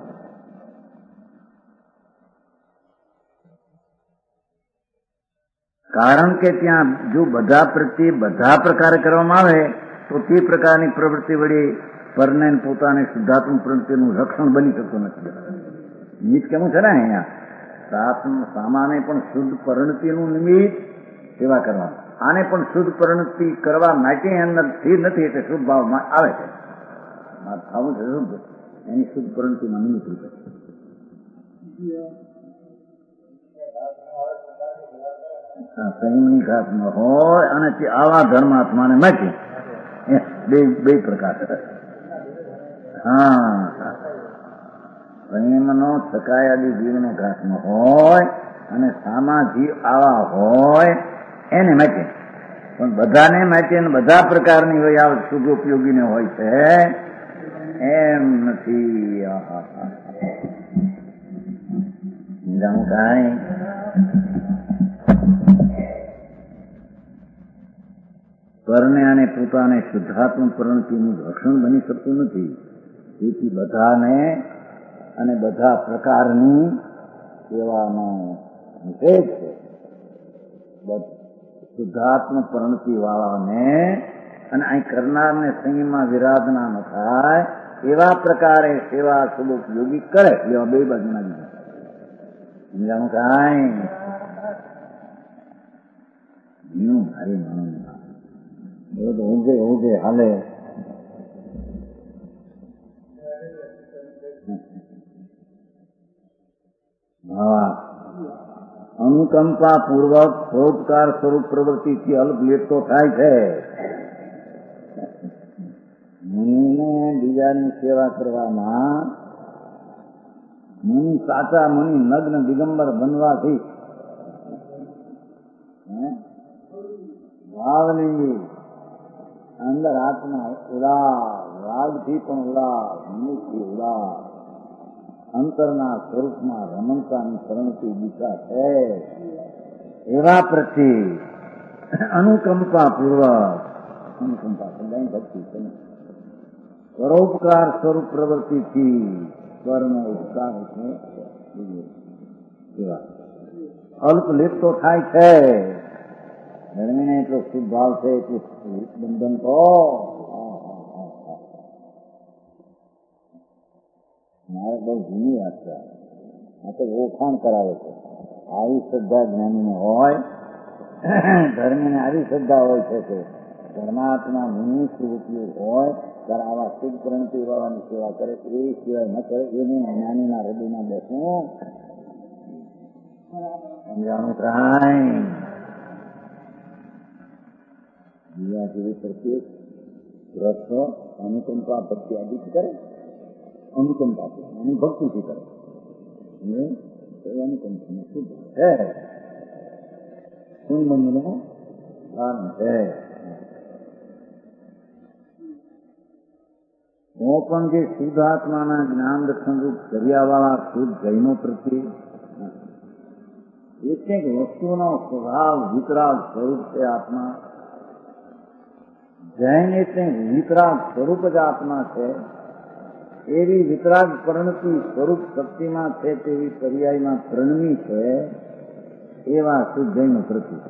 કારણ કે ત્યાં જો બધા પ્રત્યે બધા પ્રકારે કરવામાં આવે તો તે પ્રકારની પ્રવૃત્તિ વડે પરને પોતાને શુદ્ધાત્મ પ્રવૃત્તિનું રક્ષણ બની શકતું નથી. નિમિત્ત કેવું છે ને અહીંયા સામાને પણ શુદ્ધ પરિણતિનું નિમિત્ત સેવા કરવાનું, આને પણ શુદ્ધ પરિણતિ કરવા માટે અંદર સ્થિર નથી એટલે શુદ્ધ ભાવમાં આવે છે. થવું છે શુદ્ધ એની શુદ્ધ પરિણતિમાં નિમિત્ત રૂપે સંયમની ઘાતમાં હોય અને તે આવા ધર્માત્માને માટે બે બે પ્રકાર. હા, સંયમનો સકાયાદી જીવનો ઘાતમાં હોય અને સામા જીવ આવા હોય એને માટે, પણ બધાને માટે બધા પ્રકારની હોય આ શુભ ઉપયોગીને હોય છે એમ નથી. જાણું કાંઈ પરને અને પોતાને શુદ્ધાત્મ પરિણતિનું રક્ષણ બની શકતું નથી. તેથી બધાને અને બધા પ્રકારની સેવાનો નિષેધ છે. શુદ્ધાત્મ પરિણતિ વાળાને અને અહીં કરનારને સંયમમાં વિરાધના ન થાય એવા પ્રકારે સેવા શુભ ઉપયોગી કરે. એવા બે બાજુના બીજા સમજાણું કાંઈ મારી માનું ઊંઘે ઊંઘે હાલે અનુકંપા પૂર્વક પરોપકાર સ્વરૂપ પ્રવૃત્તિથી અલ્પ લેતો થાય છે. મુનિને બીજાની સેવા કરવામાં મુનિ સાચા મુનિ નગ્ન દિગંબર બનવાથી ભાવલિંગી અંદર આત્મા ઉદાર, રાગથી પણ ઉદાર, મનુષ્ય ઉદાર, અંતરના સ્વરૂપમાં રમણતાની પરણતી દિશા છે. એવા પ્રત્યે અનુકંપા પૂર્વક અનુકંપા સદાય ભક્તિ છે. પરોપકાર સ્વરૂપ પ્રવૃત્તિથી સ્વરનો ઉપકાર છે. અલ્પ લેપ તો થાય છે. ધર્મીને એટલો શુભ ભાવ છે, એટલું બંધન તો મારે બહુ જૂની વાત છે. આ તો ઓળખાણ કરાવે છે. આવી શ્રદ્ધા જ્ઞાનીને હોય, ધર્મીને આવી શ્રદ્ધા હોય છે કે પરમાત્મા મુનિ શુભ ઉપયોગ હોય ત્યારે આવા શુભ પ્રણતિ વાળાની સેવા કરે, એ સિવાય ન કરે. એને જ્ઞાનીના હૃદયમાં બેસવું સમજાણું થાય. બીજા જેવી પ્રત્યેક ગ્રસ્ત અનુકંપા ભક્તિ આદિથી કરે, અનુકંપા એની ભક્તિથી કરે. અનુકંપા શુદ્ધ છે, સુંદરનું કારણ છે. હું પણ જે શુદ્ધ આત્માના જ્ઞાન દર્શનરૂપ કર્યાવાળા શુદ્ધ જૈનો પ્રત્યે એક એક વસ્તુનો સ્વભાવ વિતરાગ સ્વરૂપ છે. આત્મા જૈન એટલે વિતરાગ સ્વરૂપ જ આત્મા છે. એવી વિતરાગ પરણતી સ્વરૂપ શક્તિમાં છે, તેવી પર્યાયમાં પ્રણમી છે. એવા શુદ્ધ જૈનો પ્રત્યે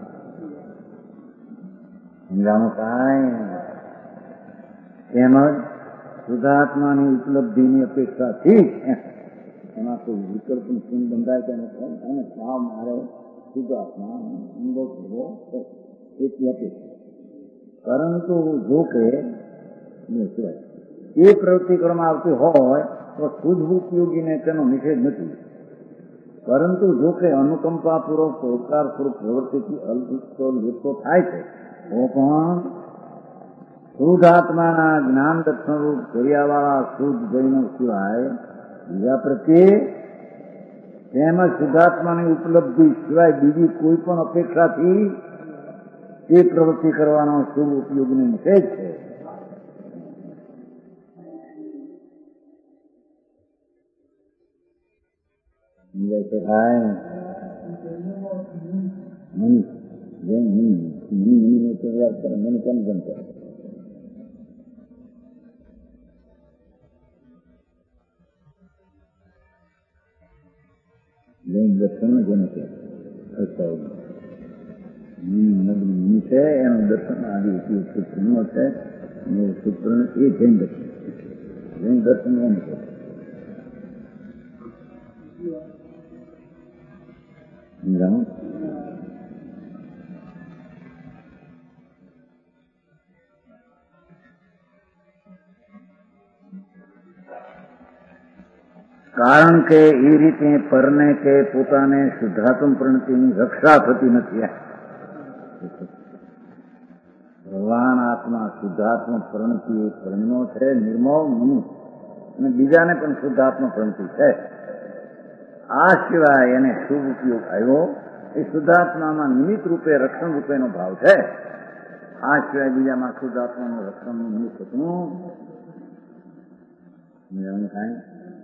સમજાણું કાંઈ. તેમજ શુદ્ધાત્માની ઉપલબ્ધિની અપેક્ષાથી એમાં કોઈ વિકલ્પ શું બંધાય કે એને ભાવ મારે શુદ્ધાત્મા અનુભવ કરવો એથી અપેક્ષા. પરંતુ જો કે એ પ્રવૃત્તિ કરવામાં આવતી હોય તો શુદ્ધ ઉપયોગીને તેનો નિષેધ નથી. પરંતુ જો કે અનુકંપાપૂર્વક સહકાર સ્વરૂપ પ્રવૃત્તિથી અલ્પતો લેતો થાય છે, તો પણ શુદ્ધ આત્માના જ્ઞાન દર્શનરૂપ કર્યાવાળા શુદ્ધ જૈનો સિવાય બીજા પ્રત્યે તેમજ શુદ્ધાત્માની ઉપલબ્ધિ સિવાય બીજી કોઈ પણ અપેક્ષાથી એ પ્રવૃત્તિ કરવાનો શુભ ઉપયોગને નિષેધ છે. મને કેમ કેમ કરે દર્શન જેને છે એનું દર્શન આદિ ઉપયોગ સૂત્રનો છે. સૂત્ર એ જૈન દર્શન જૈન દર્શન એમ છે. કારણ કે એ રીતે પરને કે પોતાને શુદ્ધાત્મ પ્રણતિની રક્ષા થતી નથી. ભગવાન આત્મા શુદ્ધાત્મ પ્રણતિ એ પરણ્યો છે, નિર્મળ મુનિ, અને બીજાને પણ શુદ્ધાત્મ પ્રણતિ છે. આ સિવાય એને શુભ ઉપયોગ આવ્યો એ શુદ્ધાત્મામાં નિમિત્ત રૂપે રક્ષણ રૂપેનો ભાવ છે. આ સિવાય બીજામાં શુદ્ધાત્માનું રક્ષણનું નિમિત્ત થતું થાય.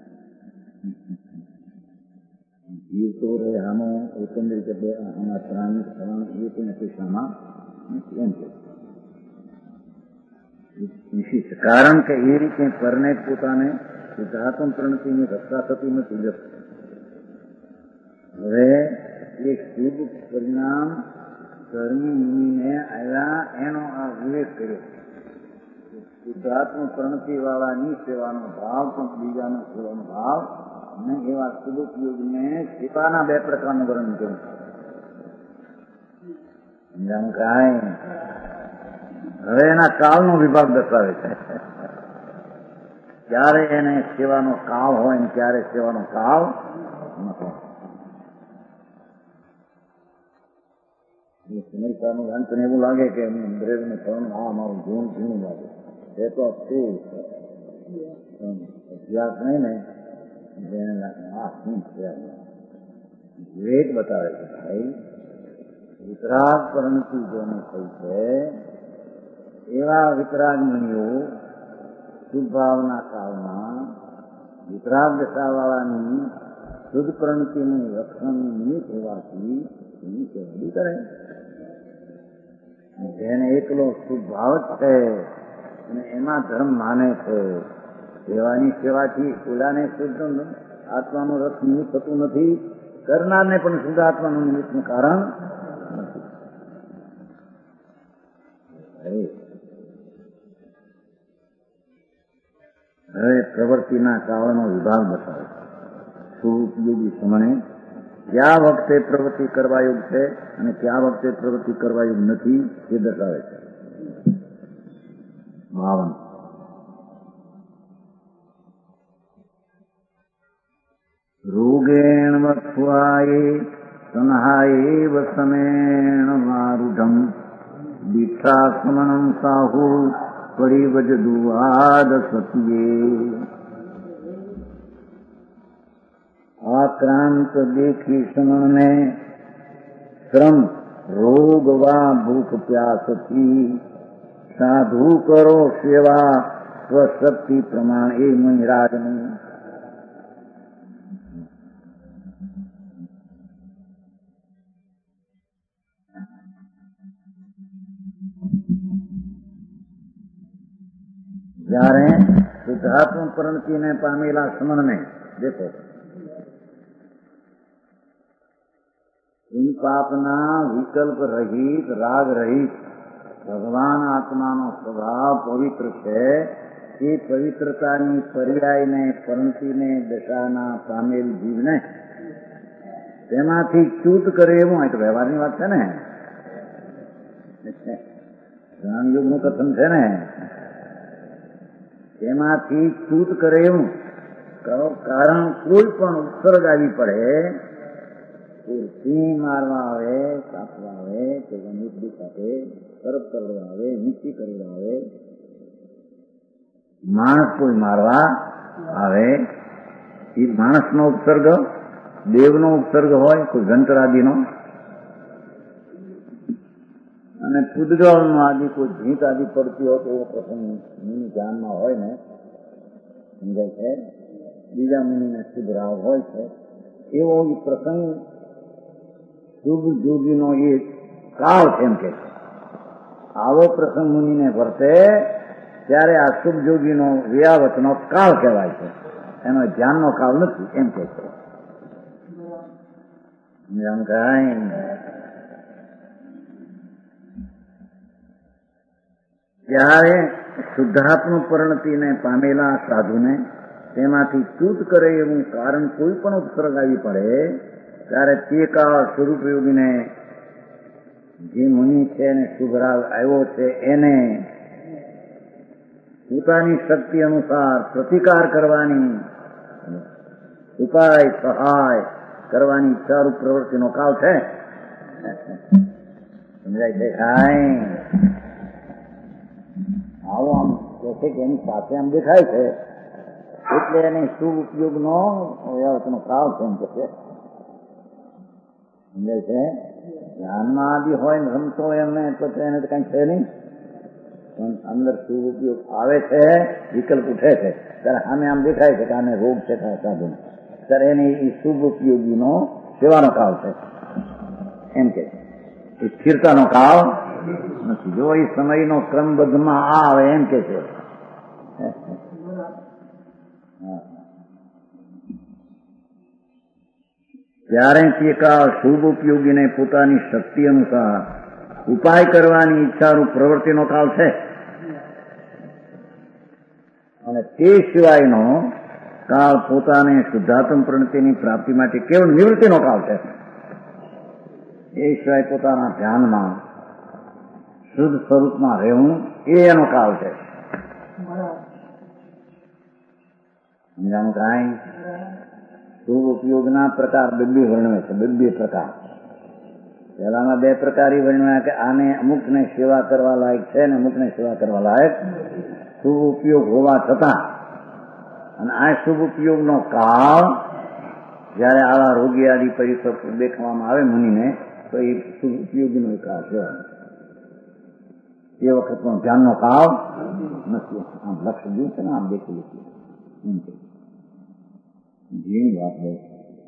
જીવ તો રહે આનો એકંદરી કે આમાં ત્રણ ત્રણ એક અપેક્ષામાં એમ છે વિશિષ્ટ. કારણ કે એ રીતે પરને પોતાને શુદ્ધાત્મ પ્રણતિની રક્ષા થતી નથી. હવે એ શુભ પરિણામ ધર્મી મુનિને આવ્યા એનો આ વિવેક કર્યો. શુદ્ધાત્મ પ્રણતિ વાળાની સેવાનો ભાવ પણ બીજાનો સેવાનો ભાવ અને એવા સદુપયોગને સેવાના બે પ્રકારનું વર્ણન કર્યું. સમજાણું કાંઈ. હવે એના કાળનો વિભાગ દર્શાવે છે. ક્યારે એને સેવાનો કાળ હોય ને ક્યારે સેવાનો કાળ ન હોય. અંતને એવું લાગે કે અંગ્રેજને થવાનું આ મારું જીવન જીવવું લાગે. એ તો શું છે અભ્યાસ નહીં ને એને લાગે આ શું છે. વિવેક બતાવે છે ભાઈ વિતરાગ પરિણતિ જેને થઈ છે એવા વિતરાગ મુનિઓ શુભ ભાવના કાળમાં વિતરાગ દશાવાળાની શુદ્ધ પરિણતિનું રક્ષણ નિમિત્ત હોવાથી એની સેવા કરે. જેને એકલો શુભ ભાવ જ છે અને એમાં ધર્મ માને છે સેવાની સેવાથી ઓલાને શુદ્ધ આત્માનું રસ નિમિત્ત થતું નથી, કરનારને પણ શુદ્ધ આત્માનું નિમિત્તનું કારણ નથી. હવે પ્રવૃત્તિના કાળનો વિભાગ બતાવે સુપયોગી સમણે કયા વખતે પ્રવૃત્તિ કરવા યોગ છે અને કયા વખતે પ્રવૃત્તિ કરવા યોગ નથી એ દર્શાવે છે. બાવન રોગેણ વત્વાયે સનહાયે વસમેણ મારુઢમ દીક્ષા સમણમ સાહુ પરિવજદુવાદ સત્યે. આક્રાંત દેખી સમણને શ્રમ રોગ વા ભૂખ પ્યાસથી સાધુ કરો સેવા સ્વશક્તિ પ્રમાણ એ મુનિરાજની. જ્યારે શુદ્ધાત્મ પરિણતિને પામેલા સમણને દેખો इन पापना विकल्प रहित राग रहित भगवान आत्माનો સ્વભાવ પવિત્ર છે. એ પવિત્રતાની પર્યાયને પરિણતિને દશાના પામેલ જીવને તેમાંથી ચૂત કરે એવું હોય તો વ્યવહારની વાત છે ને, જ્ઞાનયુગનું કથન છે ને, તેમાંથી ચૂત કરે એવું કારણ કોઈ પણ ઉત્સર્ગ આવી પડે, સિંહ મારવા આવે, કાપવા આવે, કે મૃત્યુ સાથે તરફ કરવા આવે, નીચી કરવા આવે, માણસ કોઈ મારવા આવે, એ માણસનો ઉપસર્ગ, દેવનો ઉપસર્ગ હોય, કોઈ ઘંટરાદીનો, અને પૂદગલનો આદિ કોઈ ભીંત આદિ પડતી હોય તો એવો પ્રસંગ મુનિ ધ્યાનમાં હોય ને, સમજાય છે, બીજા મુનિને શુભ રાગ હોય છે, એવો એ પ્રસંગ શુભ જોગીનો એ કાળ છે એમ કે છે. આવો પ્રસંગ મુનિને વર્તે ત્યારે આ શુભ જોગીનો વ્યાવતનો કાળ કહેવાય છે, એનો ધ્યાનનો કાળ નથી એમ કે છે. ત્યારે શુદ્ધાત્મ પરિણતિને પામેલા સાધુને તેમાંથી ચૂત કરે એવું કારણ કોઈ પણ ઉપસર્ગ આવી પડે ત્યારે તે કાળ સ્વરૂપયોગીને જે મુનિ છે અને શુભરાગ આવ્યો છે એને પોતાની શક્તિ અનુસાર પ્રતિકાર કરવાની, ઉપાય સહાય કરવાની ઈચ્છારૂપ પ્રવૃત્તિનો કાળ છે. સમજાય છે કાંઈ? આવો આમ કે છે કે એની સાથે આમ દેખાય છે એટલે એને શુભ ઉપયોગનો વ્યવસ્થનો કાળ છે એમ કે છે. સમજાય છે? ધ્યાનમાં આદિ હોય ને રમતો એમને તો એને તો કઈ છે નહીં, પણ અંદર શુભ ઉપયોગ આવે છે, વિકલ્પ ઉઠે છે ત્યારે સામે આમ દેખાય છે કે આને રોગ છે સાધુ, ત્યારે એને એ શુભ ઉપયોગીનો સેવાનો કાળ છે એમ કે એ સ્થિરતાનો કાળ નથી. જો એ સમયનો ક્રમબદ્ધમાં આવે એમ કે છે. ત્યારે તે કાળ શુભ ઉપયોગીને પોતાની શક્તિ અનુસાર ઉપાય કરવાની ઈચ્છારૂપ પ્રવૃત્તિનો કાળ છે, અને તે સિવાયનો કાળ પોતાને શુદ્ધાત્મ પરિણતિની પ્રાપ્તિ માટે કેવળ નિવૃત્તિનો કાળ છે. એ સિવાય પોતાના ધ્યાનમાં શુદ્ધ સ્વરૂપમાં રહેવું એ એનો કાળ છે. સમજાણું કાંઈ? શુભ ઉપયોગના પ્રકાર બે વર્ણવે છે, બે પ્રકાર. પહેલાના બે પ્રકારી વર્ણવ્યા કે આને અમુકને સેવા કરવા લાયક છે ને અમુકને સેવા કરવા લાયક શુભ ઉપયોગ હોવા છતાં, અને આ શુભ ઉપયોગનો કાળ જયારે આવા રોગી આદિ પરિસર દેખાવામાં આવે મુનિને તો એ શુભ ઉપયોગીનો કાળ કહેવાય. એ વખતનો ધ્યાનનો કાળ નથી. આમ લક્ષ્ય જોયું છે ને, આમ દેખી લીધું એમ કે જીવ વાત હોય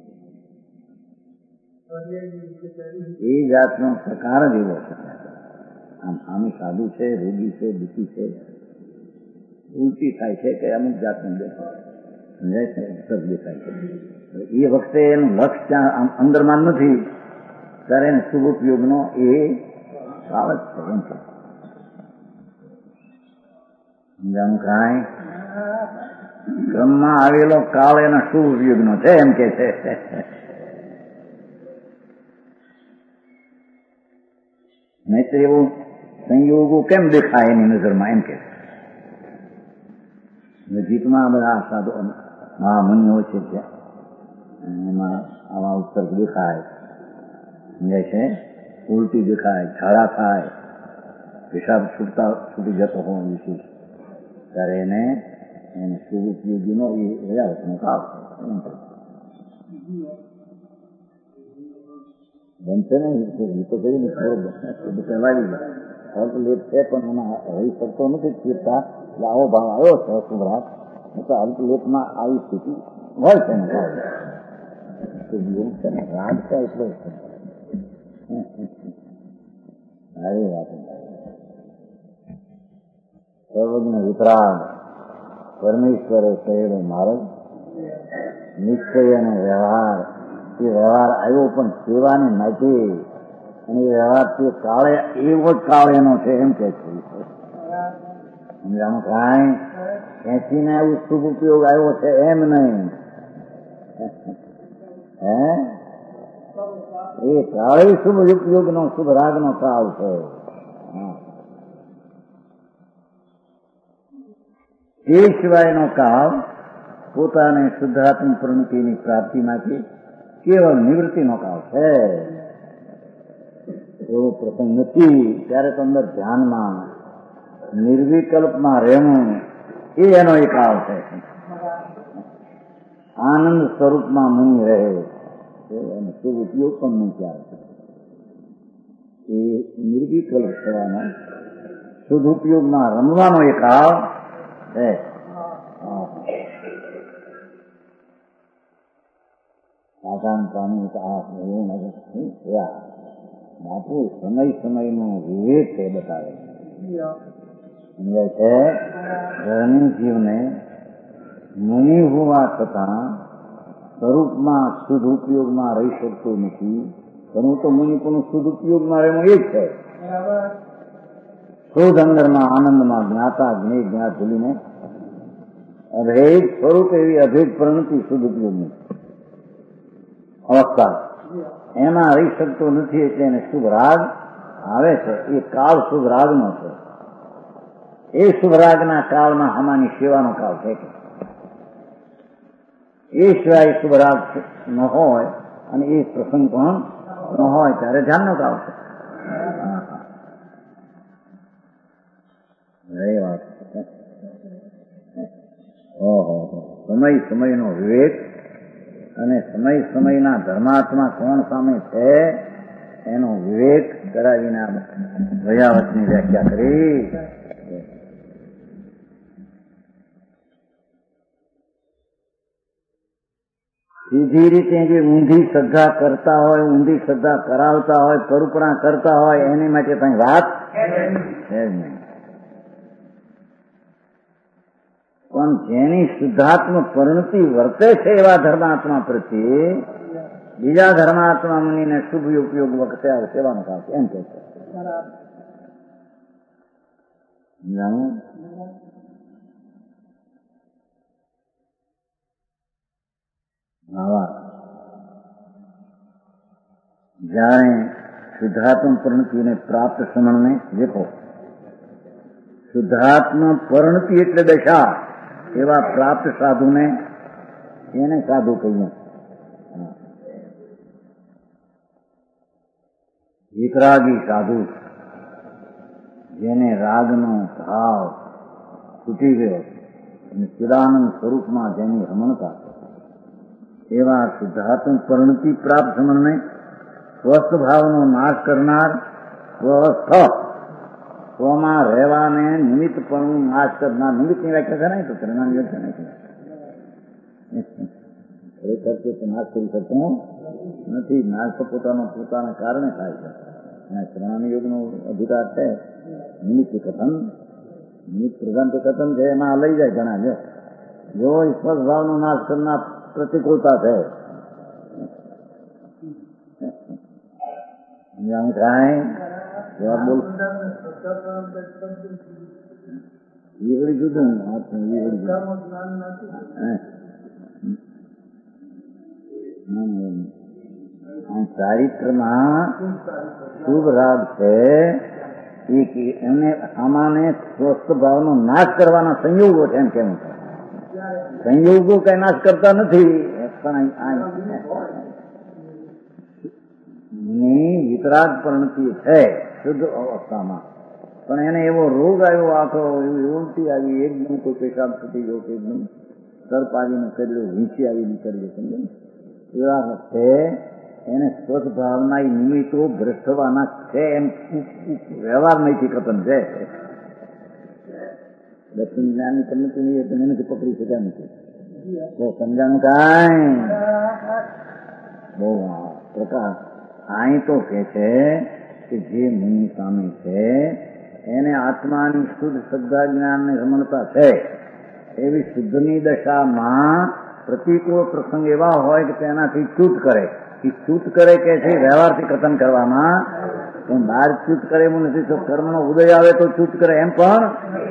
એ જાતનો પ્રકાર જ એવો છે. આમ આમી સાધુ છે, રોગી છે, દુઃખી છે, ઉલટી થાય છે કે અમુક જાતનું દેખાય સમજાય છે, સબ દેખાય છે. એ વખતે એનું લક્ષ્ય ત્યાં અંદરમાં નથી, ત્યારે એને શુભ ઉપયોગનો એ કાળ જ છે એમ કે સમજાણું. કાંઈ ક્રમમાં આવેલો કાળ એના શુભ ઉપયોગનો છે એમ કે છે. નહીં તો એવું સંયોગો કેમ દેખાય એની નજરમાં એમ કે નજીકમાં બધા સાધુ મહામુનિઓ છે ત્યાં એમાં આવા ઉત્તર દેખાય સમજાય છે, ઉલટી દેખાય, ઝાડા થાય, પેશાબ છૂટતા છૂટી જતો હોય વિશેષ, ત્યારે એને એને શુભ ઉપયોગીનો એ વયાવતનો કાળ બનશે ને. એ તો કહ્યું ને ખબર કહેવાય અલ્પ લેપ છે પણ એમાં રહી શકતો નથી ચીરતા, એટલે આવો ભાવ આવ્યો છે શુભરાગ. તો અલ્પ લેપમાં આવી સ્થિતિ હોય છે ને છે ને રાગ છે એટલો જ છે. સારી વાત સર્વજ્ઞ વિતરાગ પરમેશ્વરે કહેલો માર્ગ નિશ્ચય અને વ્યવહાર. એ વ્યવહાર આવ્યો પણ સેવાને માટે, અને એ વ્યવહાર તે કાળે એવો જ કાળ એનો છે એમ કે છે. સમજાણું. કાંઈ ખેંચીને આવું શુભ ઉપયોગ આવ્યો છે એમ નહીં. હે એ કાળે શુભ ઉપયોગનો શુભ રાગનો કાળ છે. એ સિવાયનો કાળ પોતાને શુદ્ધાત્મ પ્રવૃત્તિની પ્રાપ્તિમાંથી કેવળ નિવૃત્તિનો કાળ છે. એવો પ્રસંગ નથી. ત્યારે તો અંદર ધ્યાનમાં નિર્વિકલ્પમાં રહેવું એ એનો એ કાળ છે. આનંદ સ્વરૂપમાં મુનિ રહે એનો શુભ ઉપયોગ પણ નહીં ત્યારે એ નિર્વિકલ્પ થવાનો શુદ્ધ ઉપયોગમાં રમવાનો એ કાળ છે. સાધારણ પાણી બાપુ સમય સમયનો વિવેક છે બતાવે સમજાય છે. ધર્મી જીવને મુનિ હોવા છતાં સ્વરૂપમાં શુદ્ધ ઉપયોગમાં રહી શકતો નથી. પણ હું તો મુનિ પણ શુદ્ધ ઉપયોગમાં રહેવું એ જ છે. શુદ્ધ અંદરમાં આનંદમાં જ્ઞાતા જ્ઞેય જ્ઞાત ભૂલીને અભેદ સ્વરૂપ એવી અભેદ પ્રવૃત્તિ શુદ્ધ ઉપયોગની અવસ્થા એમાં રહી શકતો નથી. એટલે એને શુભ રાગ આવે છે. એ કાળ શુભ રાગનો છે. એ શુભ રાગના કાળમાં હમાની સેવાનો કાળ છે. એ સિવાય શુભ રાગ ન હોય અને એ પ્રસંગ પણ ન હોય ત્યારે ધ્યાનનો કાળ છે. એ વાત ઓહો સમય સમયનો વિવેક અને સમય સમયના ધર્માત્મા કોણ સામે છે એનો વિવેક કરાવીને વયાવતની વ્યાખ્યા કરી. સીધી રીતે જે ઊંધી શ્રદ્ધા કરતા હોય, ઊંધી શ્રદ્ધા કરાવતા હોય, કરુપણા કરતા હોય એની માટે કઈ વાત છે જ નહીં. પણ જેની શુદ્ધાત્મ પરિણતિ વર્તે છે એવા ધર્માત્મા પ્રત્યે બીજા ધર્માત્મા મુનિને શુભ ઉપયોગ વખતે આવે સેવાનું કામ એમ કે છે. જાણું આવા જાણે શુદ્ધાત્મ પરિણતિને પ્રાપ્ત સમણને દેખો. શુદ્ધાત્મ પરિણતિ એટલે દશા એવા પ્રાપ્ત સાધુને એને સાધુ કહીએ. વિતરાગી સાધુ જેને રાગનો ભાવ છૂટી ગયો અને ચિદાનંદ સ્વરૂપમાં જેની રમણતા એવા શુદ્ધાત્મ પરિણતિ પ્રાપ્ત સમણને સ્વસ્થ ભાવનો નાશ કરનાર સ્વસ્થ સ્વમાં રહેવાને નિમિત્તપણું નાશ કરનાર. નિમિત્તની વ્યાખ્યા છે ને તો ત્રણની વ્યાખ્યા નથી. ખરેખર તે નાશ કરી શકતો નથી. નાશ તો પોતાનો પોતાના કારણે થાય છે. અને શ્રવણાની યોગનો અધિકાર છે નિમિત્ત કથન. નિમિત્ત પ્રધાન કથન છે એમાં લઈ જાય ઘણા છે. જો સ્વસ્થ ભાવનો નાશ કરનાર પ્રતિકૂળતા છે. થાય જવાબ બોલ. વીવડી જુદું ચારિત્રમાં શુભ રાગ છે એમને આમાંને સ્વસ્થ ભાવનો નાશ કરવાના સંયોગો છે એમ કેવું છે. સંયોગો કઈ નાશ કરતા નથી પણ વિતરાગ પરિણતિ છે શુદ્ધ અવસ્થામાં. પણ એને એવો રોગ આવ્યો આખો એવી ઉલટી આવી એકદમ કોઈ પેશાબ છૂટી ગયો કે એકદમ સર્પ આવીને કર્યો વીંછી આવી નીકળ્યો સમજે ને એવા વખતે એને સ્વસ્થ ભાવના નિમિત્તો ભ્રષ્ટવાના છે એમ વ્યવહાર નૈતિક કથન છે. દક્ષિણ જ્ઞાનની પદ્ધતિ એનાથી પકડી શક્યા નથી તો સમજાનું કાંઈ બહુ પ્રકાર. અહીં તો કે છે કે જે મુનિ સામે છે એને આત્માની શુદ્ધ શ્રદ્ધા જ્ઞાનની રમણતા છે. એવી શુદ્ધની દશામાં પ્રતિકૂળ પ્રસંગ એવા હોય કે તેનાથી ચૂત કરે. એ ચૂત કરે કે છે વ્યવહારથી કથન કરવામાં પણ બહાર ચૂત કરે એવું નથી. તો કર્મનો ઉદય આવે તો ચૂત કરે એમ પણ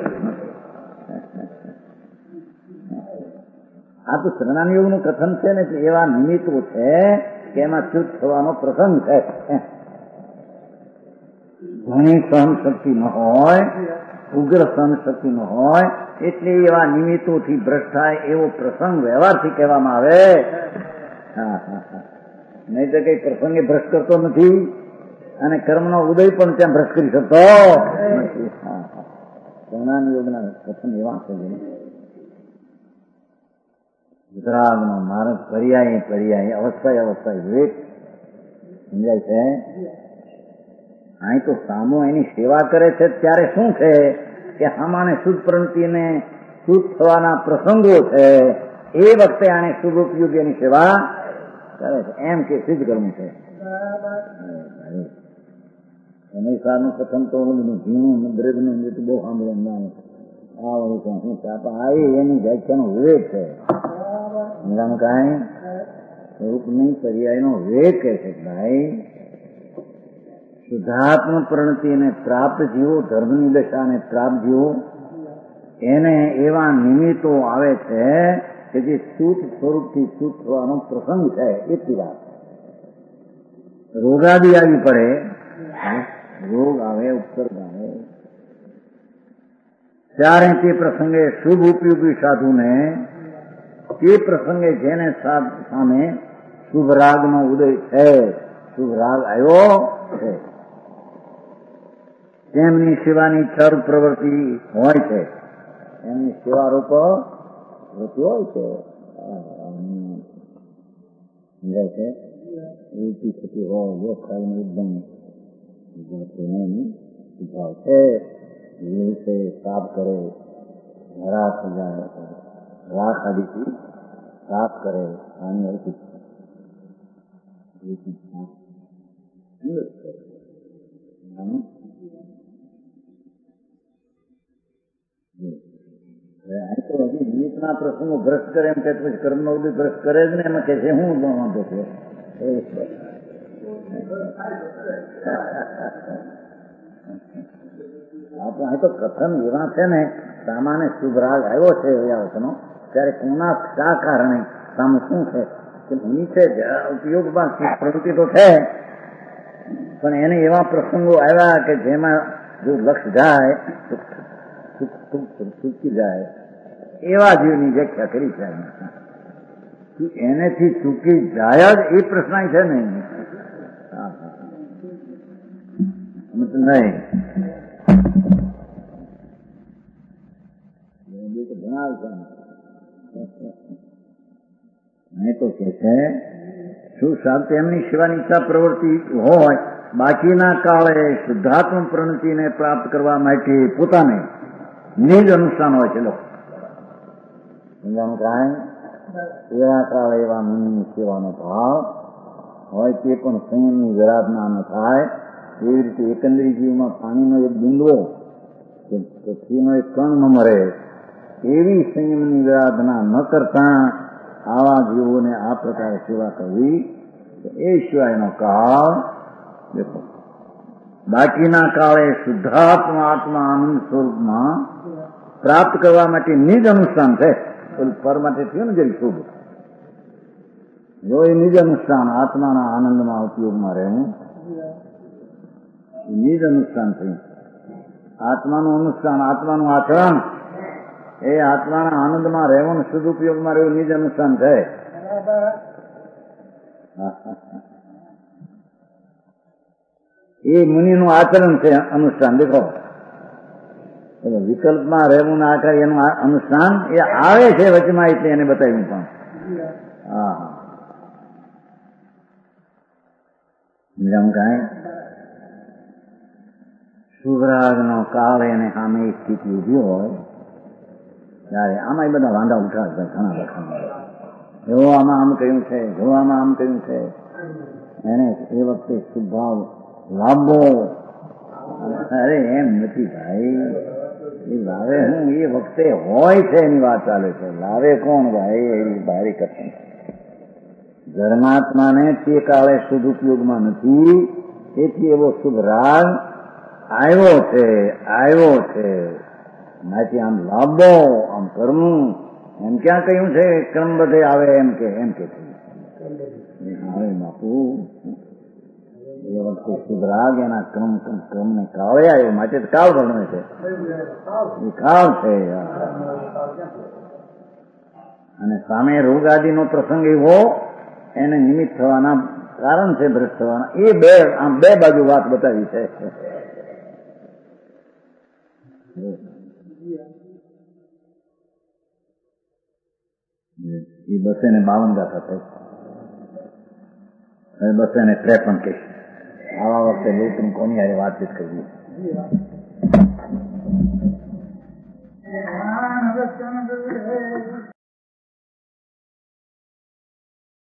આ તો શ્રવણાની યોગનું કથન છે ને એવા નિમિત્તો છે કે એમાં ચૂત થવાનો પ્રસંગ છે. ઘણી સહન શક્તિ ન હોય, ઉગ્ર સહન શક્તિ ન હોય એટલે એવા નિમિત્તોથી ભ્રષ્ટ થાય એવો પ્રસંગ વ્યવહારથી કહેવામાં આવે. હા હા હા નહીં તો કઈ પ્રસંગે ભ્રષ્ટ કરતો નથી અને કર્મનો ઉદય પણ ત્યાં ભ્રષ્ટ કરી શકતો નથી. હા હા શ્રવણાની યોગના કથન એવા છે વિતરાગનો માર્ગ પર્યાય પર્યાય અવસ્થા અવસ્થા વિવેક સમજાય છે. અહીં તો સામો એની સેવા કરે છે ત્યારે શું છે કે આમાંને શુદ્ધ પ્રવૃત્તિને શુદ્ધ થવાના પ્રસંગો છે એ વખતે આને શુભ ઉપયોગી એની સેવા કરે છે એમ કે સિદ્ધ કરવું છે. હંમેશાનું કથન તો ઝીણું બ્રેડનું બહુ સાંભળે આ વળી શું ચાપા આવી એની વ્યાખ્યાનો વિવેક છે. કાંઈ સ્વરૂપની પર્યાયનો વિવેક કહે છે ભાઈ શુદ્ધાત્મ પ્રણતિને પ્રાપ્ત જીવો ધર્મની દશાને પ્રાપ્ત જીવો એને એવા નિમિત્તો આવે છે કે જે શુદ્ધ સ્વરૂપથી શુદ્ધ થવાનો પ્રસંગ છે. એટલી વાત રોગાદી આવી પડે, રોગ આવે, ઉપસર્ગ આવે ત્યારે તે પ્રસંગે શુભ ઉપયોગી સાધુને તે પ્રસંગે જેને સામે શુભ રાગનો ઉદય છે, શુભ રાગ આવ્યો છે તેમની સેવાની ઈચ્છા પ્રવૃત્તિ હોય છે. એમની સેવા રૂપ વૃત્તિ હોય છે. સમજાય છે ઉલટી થતી હોય જો ખાઈને એકદમ ભાવ છે દિવસે સાફ કરે રાખ જાય રાખ આદિથી સાફ કરે પાણી હલકી અહીં તો હજી નિમિત્તના પ્રસંગો ભ્રષ્ટ કરે એમ કે પછી કર્મનો ઉદય ભ્રષ્ટ કરે જ ને એમાં કે છે હું વાંધો છે. આપણે અહીં તો કથન એવા છે ને સામાન્ય શુભ રાગ આવ્યો છે વચનો ત્યારે કોના શા કારણે સામે શું છે કે મુનિ છે ઉપયોગમાં પ્રવૃત્તિ તો છે પણ એને એવા પ્રસંગો આવ્યા કે જેમાં જો લક્ષ જાય તો ચૂકી જાય એવા જીવની વ્યાખ્યા કરી છે. એનેથી ચૂકી જાય જ એ પ્રશ્ન છે ને નહીં. ઘણા નહીં તો કે છે શું શાંતિ એમની સેવાની ઈચ્છા પ્રવૃત્તિ હોય, બાકીના કાળે શુદ્ધાત્મ પ્રણતિને પ્રાપ્ત કરવા માટે પોતાને નિજ અનુષ્ઠાન હોય છે. લોકો સમજાણું કાંઈ એવા કાળે એવા મુનિની સેવાનો ભાવ હોય તે પણ સંયમની વિરાધના ન થાય. એવી રીતે એકંદરી જીવમાં પાણીનો એક બિંદવો કે પૃથ્વીનો એક કણ ન મરે એવી સંયમની વિરાધના ન કરતા આવા જીવોને આ પ્રકારે સેવા કરવી એ સિવાયનો કાળ દેખો. બાકીના કાળે શુદ્ધાત્મા આત્મા આનંદ સ્વરૂપમાં પ્રાપ્ત કરવા માટે નિજ અનુષ્ઠાન છે. પર માટે થયું ને જરી શુભ જો એ નિજ અનુષ્ઠાન આત્માના આનંદમાં ઉપયોગમાં રહેવું નિજ અનુષ્ઠાન થયું. આત્માનું અનુષ્ઠાન આત્માનું આચરણ એ આત્માના આનંદમાં રહેવું શુદ્ધ ઉપયોગમાં રહેવું નિજ અનુષ્ઠાન છે. એ મુનિનું આચરણ છે અનુષ્ઠાન. દેખો વિકલ્પમાં રહેવું ના આકાર એનું અનુષ્ઠાન એ આવે છે વચમાં એટલે એને બતાવ્યું પણ હા સમજાવું કાંઈ શુભરાગનો કાળ એને સામે સ્થિતિ ઉભી હોય ત્યારે આમાં એ બધા વાંધા ઉઠાડતા ઘણા બધા જો આમાં આમ કહ્યું છે, જો આમાં આમ કહ્યું છે, એને એ વખતે શુભાવ લાંબો અરે એમ નથી ભાઈ. એ લાવે હું એ વખતે હોય છે એની વાત ચાલે છે. લાવે કોણ ભાઈ એવી ભારી કથન. ધર્માત્માને તે કાળે શુભ ઉપયોગમાં નથી એથી એવો શુભ રાગ આવ્યો છે આવ્યો છે નાથી આમ લાંબો આમ કરવું એમ ક્યાં કહ્યું છે ક્રમ બધે આવે એમ કે એમ કે આવે બાપુ એ વખતે શુભ રાગ એના ક્રમ ક્રમને કાળે આવ્યો માટે કાળ ગણવે છે. એ કાળ છે અને સામે રોગ આદિનો પ્રસંગ એવો એને નિમિત્ત થવાના કારણ છે ભ્રષ્ટ થવાના. એ બે આમ બે બાજુ વાત બતાવી છે. એ બસે ને બાવન ગાથા થઈ હવે બસે ને ત્રેપન કહીશ. આવા વખતે લોકોની કોની હારે વાતચીત કરવી. ભગવાન